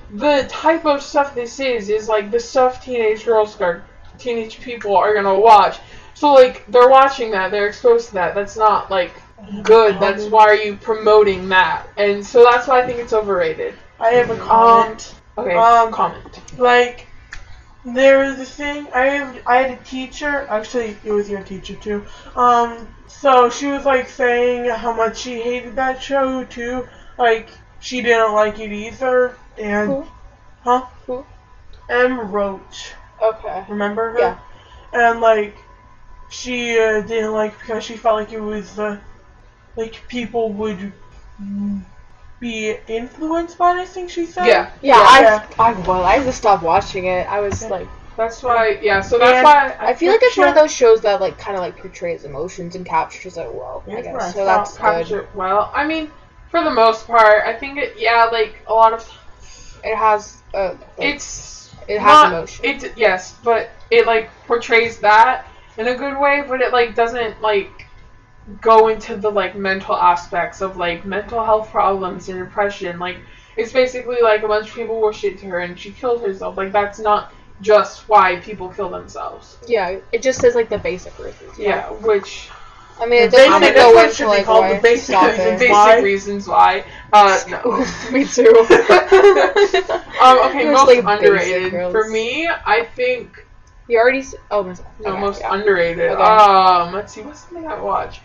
the type of stuff this is like the stuff teenage people are gonna watch. So like they're watching that, they're exposed to that. That's not like good. That's why are you promoting that? And so that's why I think it's overrated. I have a comment. Okay, comment. Like, there was a thing, I had a teacher, actually, it was your teacher too, so she was, like, saying how much she hated that show, too, like, she didn't like it either, and, Who? Huh? Who? Em Roach, Okay. remember her? Yeah. And, like, she, didn't like, because she felt like it was, like, people would be influenced by it, I think she said. Yeah. I just stopped watching it. I was like, That's why, so that's why I feel like it's one of those shows that like kind of like portrays emotions and captures it well. I guess so. That's good. Well, I mean, for the most part, I think like a lot of It has it has not, emotion. Yes, but it like portrays that in a good way, but it like doesn't like go into the like mental aspects of like mental health problems and depression. Like it's basically like a bunch of people were shit to her and she killed herself. Like that's not just why people kill themselves. Yeah, it just says like the basic reasons. Yeah, which I mean, it doesn't go into like why. The basic reasons why. No. Me too. Okay, most like underrated. For me, I think you already. most underrated. Okay. Let's see, what's something I watch?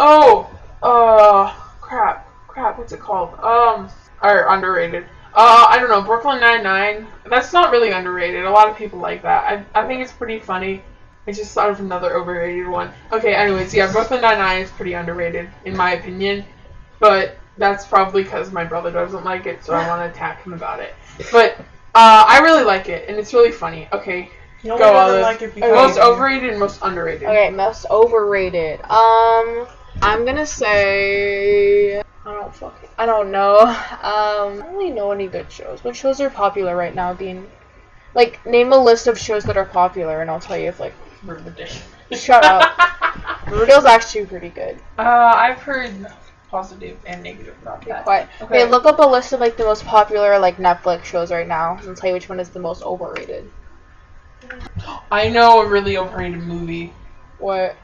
Crap. What's it called? Or underrated. I don't know. Brooklyn Nine-Nine. That's not really underrated. A lot of people like that. I think it's pretty funny. I just thought of another overrated one. Okay, anyways, yeah, Brooklyn Nine-Nine is pretty underrated, in my opinion. But that's probably because my brother doesn't like it, so I want to attack him about it. But I really like it, and it's really funny. Okay, No go one Olive. doesn't like it because Most overrated and most underrated. Okay, most overrated. I'm gonna say I don't know. I don't really know any good shows. What shows are popular right now? Like, name a list of shows that are popular, and I'll tell you if like. Riverdale. Shut up. Riverdale's actually pretty good. I've heard positive and negative about that. Quiet. Okay, look up a list of like the most popular like Netflix shows right now, and I'll tell you which one is the most overrated. I know a really overrated movie. What?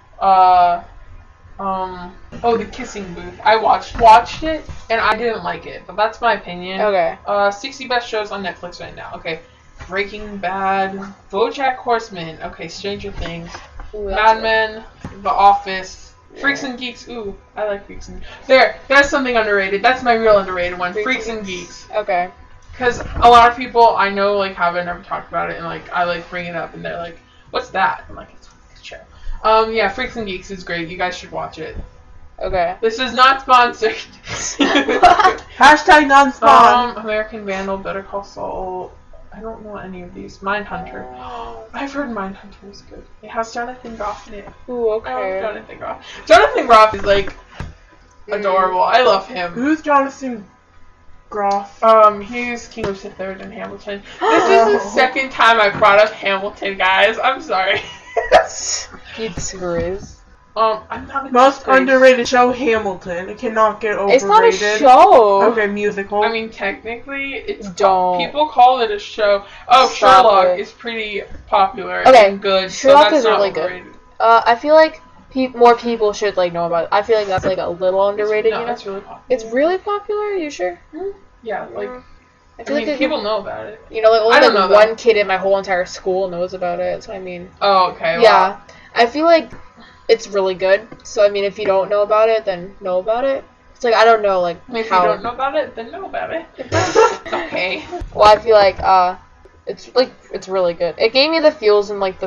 The Kissing Booth. I watched it, and I didn't like it, but that's my opinion. Okay. 60 best shows on Netflix right now. Okay. Breaking Bad, BoJack Horseman, okay, Stranger Things, Mad Men, The Office, Freaks and Geeks. Ooh, I like Freaks and Geeks. That's something underrated. That's my real underrated one. Freaks and Geeks. Okay. Because a lot of people I know like haven't ever talked about it, and like I like bring it up, and they're like, "What's that?" I'm like, "It's a show." Yeah, Freaks and Geeks is great. You guys should watch it. Okay. This is not sponsored. Hashtag non-spawn. American Vandal, Better Call Saul. I don't know any of these. Mindhunter. I've heard Mindhunter is good. It has Jonathan Groff in it. Ooh, okay. Jonathan Groff. Jonathan Groff is like adorable. I love him. Who's Jonathan Groff? He's King of the Third in Hamilton. This is the second time I brought up Hamilton, guys. I'm sorry. He disagrees. I'm not a Most underrated show, Hamilton. It cannot get overrated. It's not a show. Okay, musical. I mean, technically, it's Don't. People call it a show. Oh, Stop Sherlock it. is pretty popular Okay, and good. Sherlock so that's is not really good. overrated. I feel like more people should like know about it. I feel like that's like a little underrated. No, you know? it's really popular. It's really popular. Are you sure? Yeah, like I feel like people know about it. You know, like I only don't like know, one though. kid in my whole entire school knows about it. That's what I mean. Oh, okay. Well, Yeah, I feel like it's really good. So I mean, if you don't know about it, then know about it. It's like I don't know, like if how. you don't know about it, then know about it. Okay. Well, I feel like it's really good. It gave me the feels in like the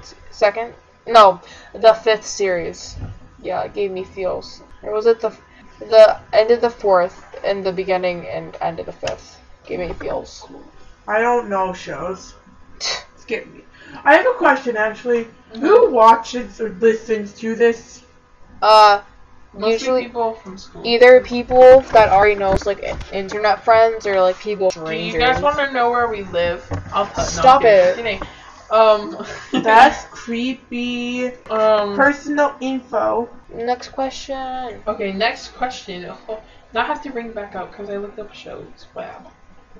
the fifth series. Yeah, it gave me feels. Or was it the end of the fourth and the beginning and end of the fifth? Gave me feels. I don't know shows. Skip me. I have a question, actually. Who watches or listens to this? Mostly Usually people from school. either people that already knows like internet friends or like people strangers. Do you guys want to know where we live? I'll put. Stop it. Kidding. That's creepy. Personal info. Next question. Okay, next question. Now I have to bring it back up because I looked up shows. Wow.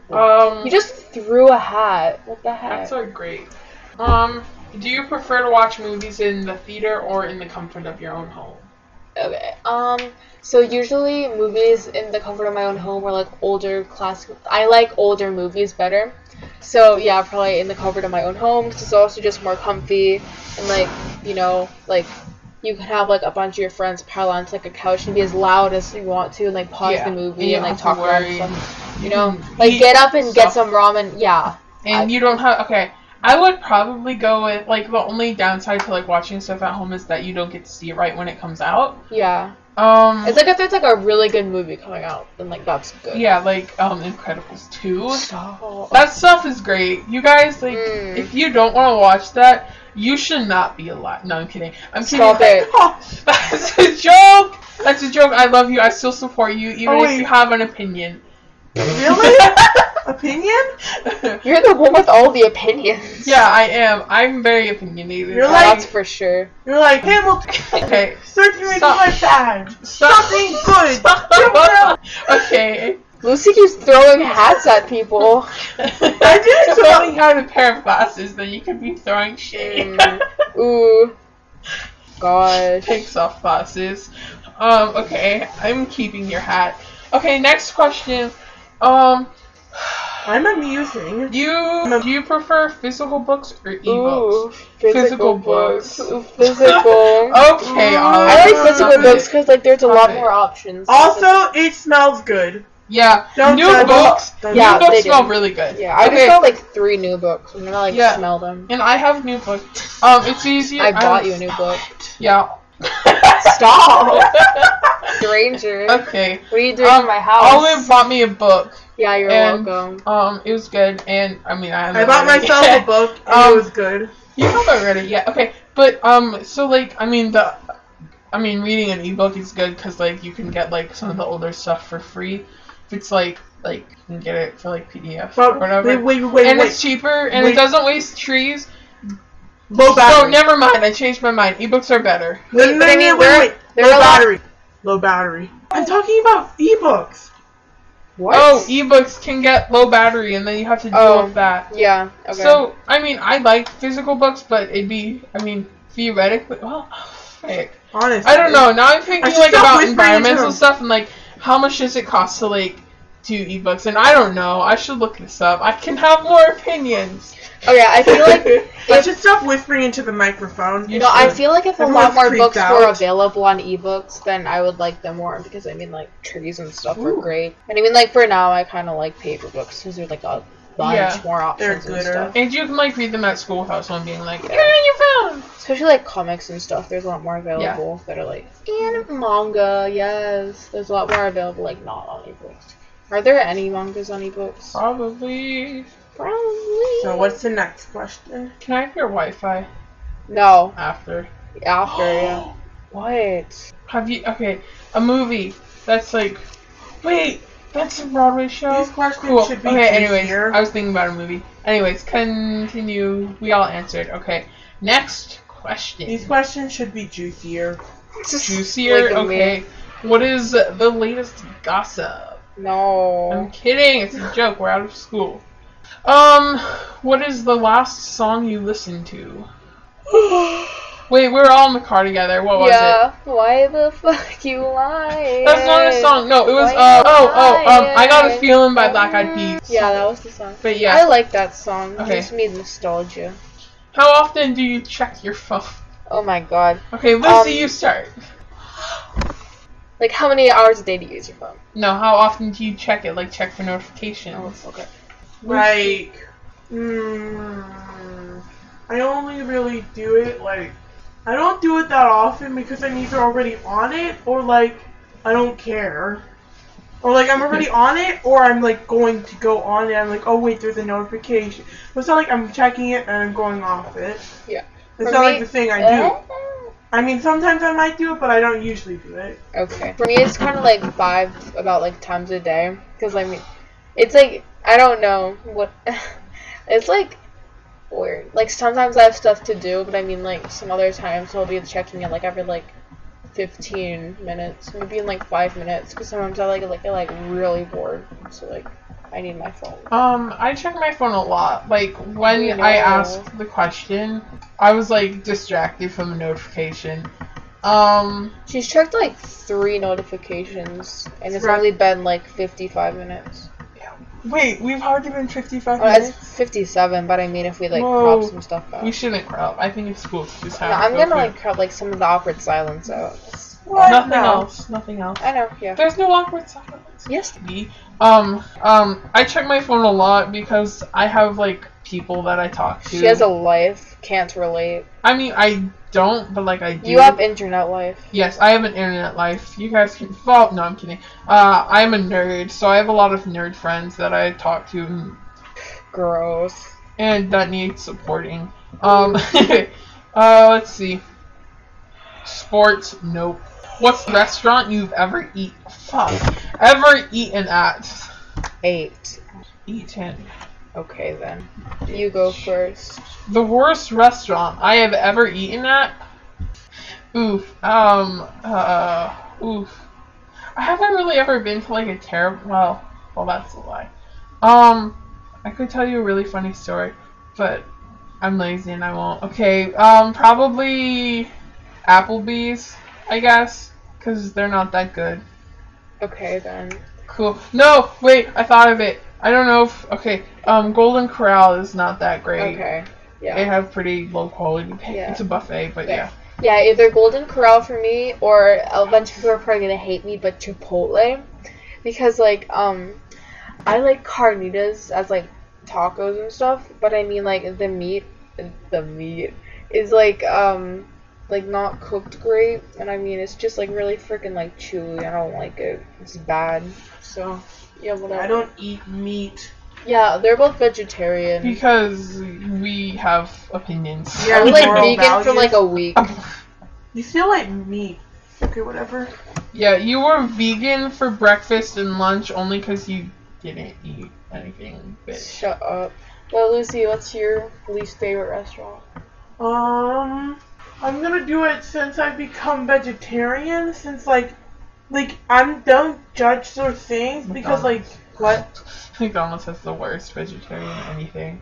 You just threw a hat. What the heck? Hats are great. Do you prefer to watch movies in the theater or in the comfort of your own home? Okay. So usually movies in the comfort of my own home or like older classic. I like older movies better. So yeah, probably in the comfort of my own home because it's also just more comfy and like like you can have like a bunch of your friends pile onto like a couch and be as loud as you want to and like pause the movie and like talk about stuff. Like get up and get some ramen. Yeah. And you don't have I would probably go with like the only downside to like watching stuff at home is that you don't get to see it right when it comes out. Yeah. It's like if there's like a really good movie coming out, then like that's good. Yeah, like Incredibles 2. Stop. That stuff is great. You guys like if you don't want to watch that, you should not be alive. No, I'm kidding. Stop it. That's a joke. That's a joke. I love you. I still support you, even if you have an opinion. Really? Opinion? You're the one with all the opinions. Yeah, I am. I'm very opinionated. You're like, that's for sure. You're like Hamilton. Okay. Circulating my bag. Stop being good. Okay. Lucy keeps throwing hats at people. I did. So only had a pair of glasses, then you could be throwing shade. Ooh. Gosh. Takes off glasses. Okay. I'm keeping your hat. Okay, next question. I'm amusing. Do you prefer physical books or ebooks? Ooh, physical books. Ooh, Mm. physical. Okay, I like physical books because like there's a lot more options. Also, it smells good. Yeah, Don't new judge. books. Don't New Yeah, books they smell do. really good. Yeah, I just got like 3 new books. I'm gonna like smell them. And I have new books. It's easier. I bought you a new book. Yeah. Stop. Stranger. Okay. What are you doing in my house? Olive bought me a book. Yeah, you're welcome. It was good, and I mean, I bought myself a book, and it was good. You haven't read it yet, okay? But so like, reading an ebook is good because like you can get like some of the older stuff for free. If it's like you can get it for like PDF or whatever. Wait, it's cheaper and it doesn't waste trees. Low battery. So never mind, I changed my mind. Ebooks are better. Wait. They're Low battery. Low battery. I'm talking about ebooks. What? Oh, ebooks can get low battery, and then you have to deal with that. Yeah. Okay. So I like physical books, but it'd be theoretically frick. Honestly. I don't know. Now I'm thinking like about environmental them. stuff and like how much does it cost to like do ebooks, and I don't know. I should look this up. I can have more opinions. Okay, I feel like I should stop whispering into the microphone. I feel like if a lot Everyone's more creeped books out. were available on ebooks, then I would like them more because like trees and stuff are great. And even like for now, I kind of like paper books because they're like a bunch more options and stuff. And you can like read them at school without someone being like, "Here you found." Especially like comics and stuff. There's a lot more available that are like and manga. Yes, there's a lot more available like not on ebooks. Are there any mangas on ebooks? Probably. So what's the next question? Can I have your Wi-Fi No. after? Yeah. What? Have you a movie that's like wait, that's a Broadway show? These questions Cool. should be Okay, anyways, juicier. I was thinking about a movie. Anyways, continue. We all answered. Okay. Next question. These questions should be juicier. Juicier? Like okay. What is the latest gossip? No. I'm kidding. It's a joke. We're out of school. What is the last song you listened to? Wait, we were all in the car together. What was it? Why the fuck you lying? That's not a song. No, it was I Got a Feeling by Black Eyed Peas. Yeah, that was the song. But yeah. I like that song. It Okay. gives me nostalgia. How often do you check your phone? Oh my god. Okay, Lucy, you start. Like how many hours a day do you use your phone? No, how often do you check it? Like check for notifications. Oh, okay. Like, I only really do it, like, I don't do it that often because I'm either already on it or, like, I don't care. Or, like, I'm already on it or I'm, like, going to go on it. I'm like, oh, wait, there's a notification. But it's not like I'm checking it and I'm going off it. Yeah. It's For not me- like the thing I do. I mean, sometimes I might do it, but I don't usually do it. Okay. For me, it's kind of like 5 times a day. Because, I mean, it's like, I don't know what. It's like weird. Like, sometimes I have stuff to do, but I mean, like, some other times I'll be checking it, like, every, like, 15 minutes. Maybe in, like, 5 minutes. Because sometimes I get really bored. So, like, I need my phone. I check my phone a lot. Like, when You I know. asked the question, I was, like, distracted from a notification. She's checked like 3 notifications, and it's Right. only been like 55 minutes. Wait, we've already been 55 Oh, it's minutes? 57, but I mean if we like Whoa. crop some stuff out. We shouldn't crop. I think it's cool to just No, have I'm it gonna go like through. crop like some of the awkward silence out. What? Nothing No. else. Nothing else. I know, yeah. There's no awkward silence. Yes. Me. I check my phone a lot because I have, like, people that I talk to. She has a life, can't relate. I mean, I don't, but, like, I do. You have internet life. Yes, I have an internet life. You guys can. Well, no, I'm kidding. I'm a nerd, so I have a lot of nerd friends that I talk to Gross. and that need supporting. Let's see. Sports, nope. What's the restaurant you've ever eaten at? 8. Eaten. Okay then. You go first. The worst restaurant I have ever eaten at? Oof. Oof. I haven't really ever been to like a terrible. Well, that's a lie. I could tell you a really funny story, but I'm lazy and I won't. Okay. Probably Applebee's, I guess, because they're not that good. Okay then. Cool. No, wait. I thought of it. I don't know if. Okay. Golden Corral is not that great. Okay. They Yeah. have pretty low quality. Yeah. It's a buffet, but Yeah. yeah. Yeah, either Golden Corral for me or a bunch of people are probably gonna hate me, but Chipotle. Because like, I like carnitas as like tacos and stuff, but I mean like the meat is like not cooked great, and I mean it's just like really freaking like chewy. I don't like it. It's bad. So yeah, whatever. I don't eat meat. Yeah, they're both vegetarian. Because we have opinions. Yeah, I was like moral vegan for values. like a week. You still like meat. Okay, whatever. Yeah, you were vegan for breakfast and lunch only because you didn't eat anything, bitch. Shut up. Well, Lucy, what's your least favorite restaurant? I'm gonna do it since I've become vegetarian. Since like I don't judge those things because like what? McDonald's has the worst vegetarian anything.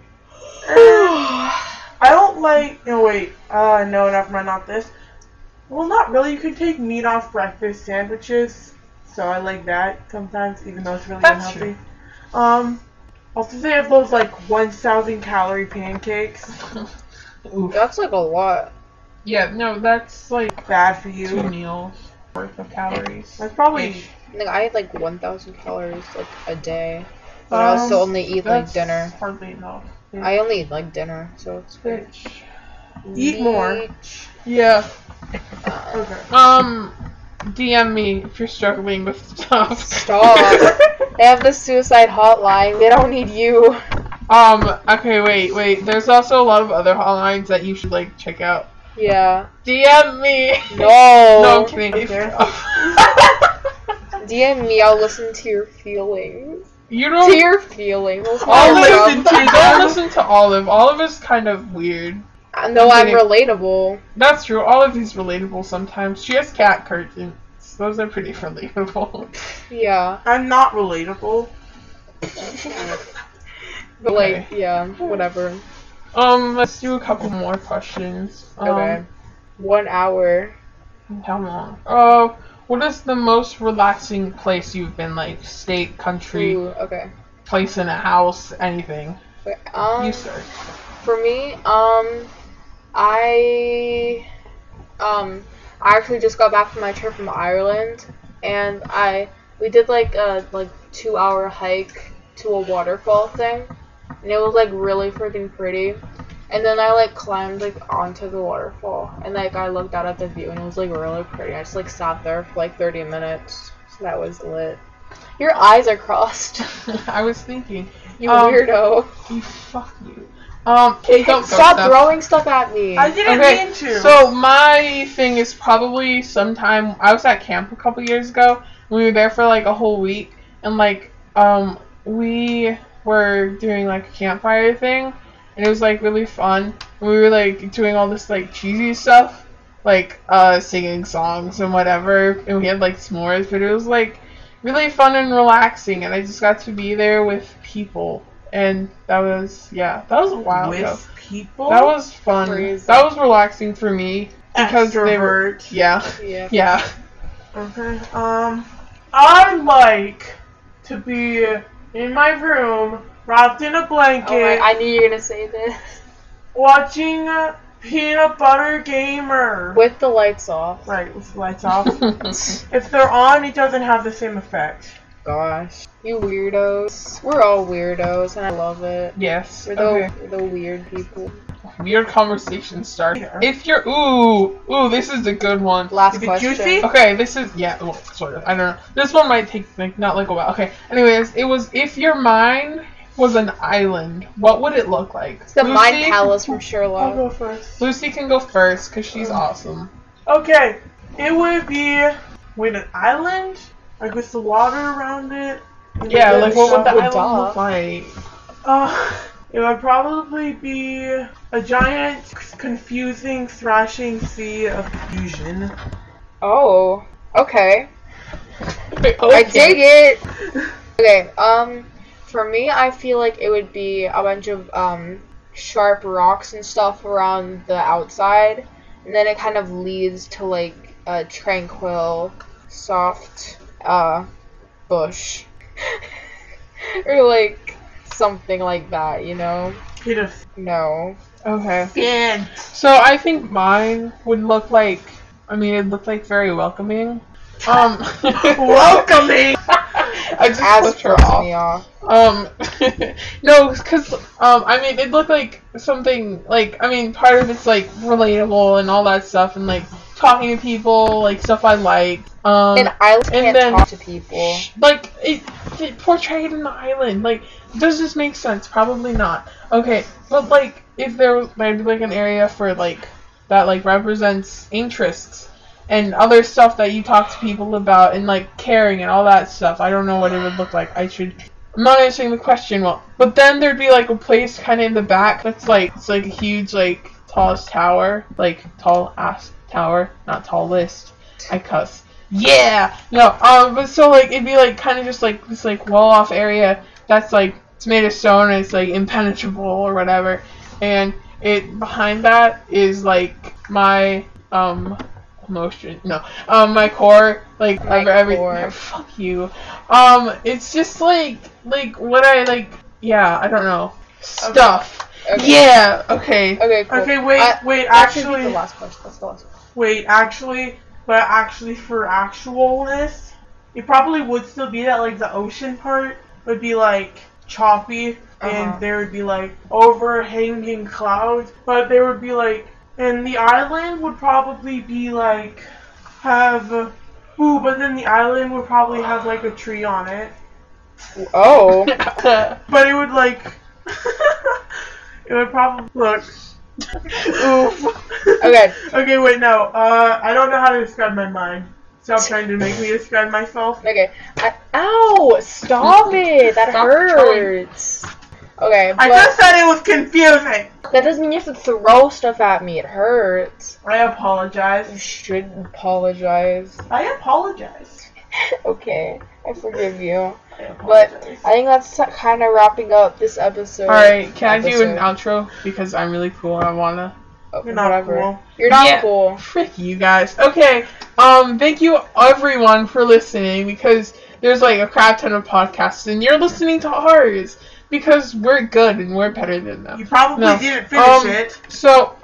I don't like. No wait. No, never mind. Not this. Well, not really. You can take meat off breakfast sandwiches, so I like that sometimes, even though it's really That's unhealthy. Also they have those like 1,000 calorie pancakes. Oof. That's like a lot. Yeah, no, that's like Bad for 2 you. meals worth of calories. That's probably. Ish. Like I eat like 1,000 calories like a day, but I also only eat like That's dinner. hardly enough. I only eat like dinner, so it's good. Bitch. Eat more. Beach. Yeah. Okay. DM me if you're struggling with stuff. Stop. They have the suicide hotline. They don't need you. Okay, wait. There's also a lot of other hotlines that you should, like, check out. Yeah. DM me! No. No, I'm kidding. Okay. DM me. I'll listen to your feelings. You To don't. your feelings. That's I'll not listen dumb. to. Don't listen to Olive. Olive is kind of weird. No, I'm kidding. relatable. That's true. Olive is relatable sometimes. She has cat curtains. Those are pretty relatable. Yeah. I'm not relatable. But like, yeah, whatever. Let's do a couple more questions. Okay. 1 hour. How long? What is the most relaxing place you've been? Like, state, country, Ooh, okay. place in a house, anything. Okay, You start. For me, I actually just got back from my trip from Ireland, and we did like a 2-hour hike to a waterfall thing, and it was like really freaking pretty. And then I like climbed like onto the waterfall, and like I looked out at the view, and it was like really pretty. I just like sat there for like 30 minutes, so that was lit. Your eyes are crossed. I was thinking. You weirdo. Fuck you. Please don't throw Stop stuff. throwing stuff at me. I didn't Okay, mean to. so my thing is probably sometime. I was at camp a couple years ago. We were there for like a whole week, and like we were doing like a campfire thing, and it was like really fun. We were like doing all this like cheesy stuff, like singing songs and whatever, and we had like s'mores, but it really fun and relaxing, and I just got to be there with people, and that was a while ago. With people? That was fun. Crazy. That was relaxing for me because they were Extrovert. yeah. Okay. I like to be in my room, wrapped in a blanket, Oh my, I knew you were gonna say this. watching Peanut Butter Gamer. With the lights off. Right, with the lights off. If they're on, it doesn't have the same effect. Gosh. You weirdos. We're all weirdos, and I love it. Yes. We're the weird people. Weird conversation start. Yeah. If you're this is a good one. Last Is it question. juicy? Okay, this is well, sort of. I don't know. This one might take not like a while. Okay. Anyways, it was if your mind was an island, what would it look like? It's the Mind Palace from I'll Sherlock. go first. Lucy can go first because she's awesome. Okay, it would be with an island, like with the water around it. and Yeah, then like what would the With island look dog. like? It would probably be a giant, confusing, thrashing sea of fusion. Oh. Okay. Okay. I dig it. Okay, for me, I feel like it would be a bunch of, sharp rocks and stuff around the outside, and then it kind of leads to, like, a tranquil, soft, bush. Or, like, something like that, you know? Hit a No. Okay. fan. So I think mine would look like. I mean, it'd look like very welcoming. Welcoming. I just As flipped her throws off. me off. No, because I mean, it looked like something like part of it's like relatable and all that stuff, and like talking to people, like stuff I like. And islands and can't then- talk to people. Like it portrayed an island. Like, does this make sense? Probably not. Okay, but like if there'd be like an area for like that like represents interests and other stuff that you talk to people about and like caring and all that stuff. I don't know what it would look like. I'm not answering the question well. But then there'd be like a place kind of in the back that's like it's like a huge like tallest tower, like tall ass tower, not tallest. I cuss. Yeah. No. But so like it'd be like kind of just like this like well off area that's like it's made of stone and it's like impenetrable or whatever, and it behind that is like my emotion. No. My core like My every core. fuck you. It's just like what I like. Yeah. I don't know stuff. Okay. Yeah. Okay. Okay, cool. Okay, wait, Actually, actually, the last question. That's the last one. wait, actually, but actually for actualness, it probably would still be that, like, the ocean part would be, like, choppy, and Uh-huh. there would be, like, overhanging clouds, but there would be, like, and the island would probably be, like, but then the island would probably have, like, a tree on it, Oh. but it would, like, it would probably, look, oof. Okay. Okay, wait, no. I don't know how to describe my mind. Stop trying to make me describe myself. Okay. Ow! Stop it! That Stop hurts. Okay, I but just said it was confusing. that doesn't mean you have to throw stuff at me. It hurts. I You apologize. should apologize. I apologize. Okay, I forgive you. I But apologize. I think that's kind of wrapping up this episode. Alright, can I do an Episode. outro? Because I'm really cool and I wanna. Oh, You're not whatever. cool. You're not Yeah. cool. Frick you guys. Okay, thank you everyone for listening because there's like a crap ton of podcasts and you're listening to ours because we're good and we're better than them. You probably No. didn't finish it. So,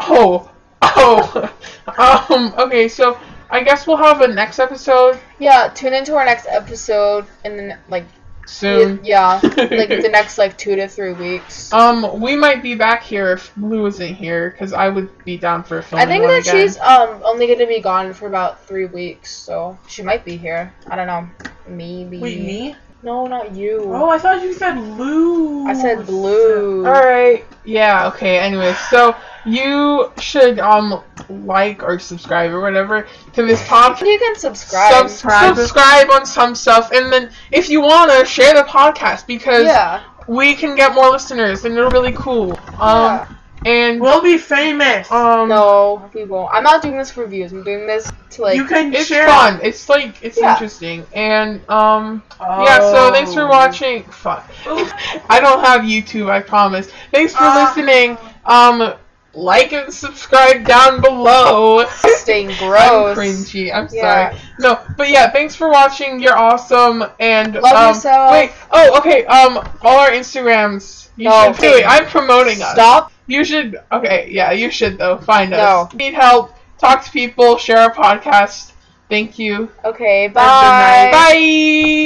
okay, so I guess we'll have a next episode Yeah, tune into our next episode and then like soon. yeah, like the next like 2 to 3 weeks. We might be back here if Blue isn't here because I would be down for filming I think one that again. she's only gonna be gone for about 3 weeks, so she might be here. I don't know. Maybe. Wait, me? No, not you. Oh, I thought you said Lou. I said Blue. Alright. Yeah, okay, anyway, so you should like or subscribe or whatever to this podcast. You can subscribe. Subscribe on some stuff, and then if you wanna share the podcast because Yeah. we can get more listeners and they're really cool. Yeah. And We'll be famous. No, we won't. I'm not doing this for views. I'm doing this to like. You can it's share. fun. It's like Yeah. interesting. And yeah. So thanks for watching. Fuck. I don't have YouTube. I promise. Thanks for listening. Like and subscribe down below. Staying I'm gross. cringy. I'm Yeah. sorry. No, but yeah, thanks for watching. You're awesome. And Love yourself. wait. Oh, okay. All our Instagrams. You No. should do it. I'm promoting us. Stop. You should. Okay. Yeah, you should though. Find us. No. Need help. Talk to people. Share our podcast. Thank you. Okay. Have a good night. Bye. Bye.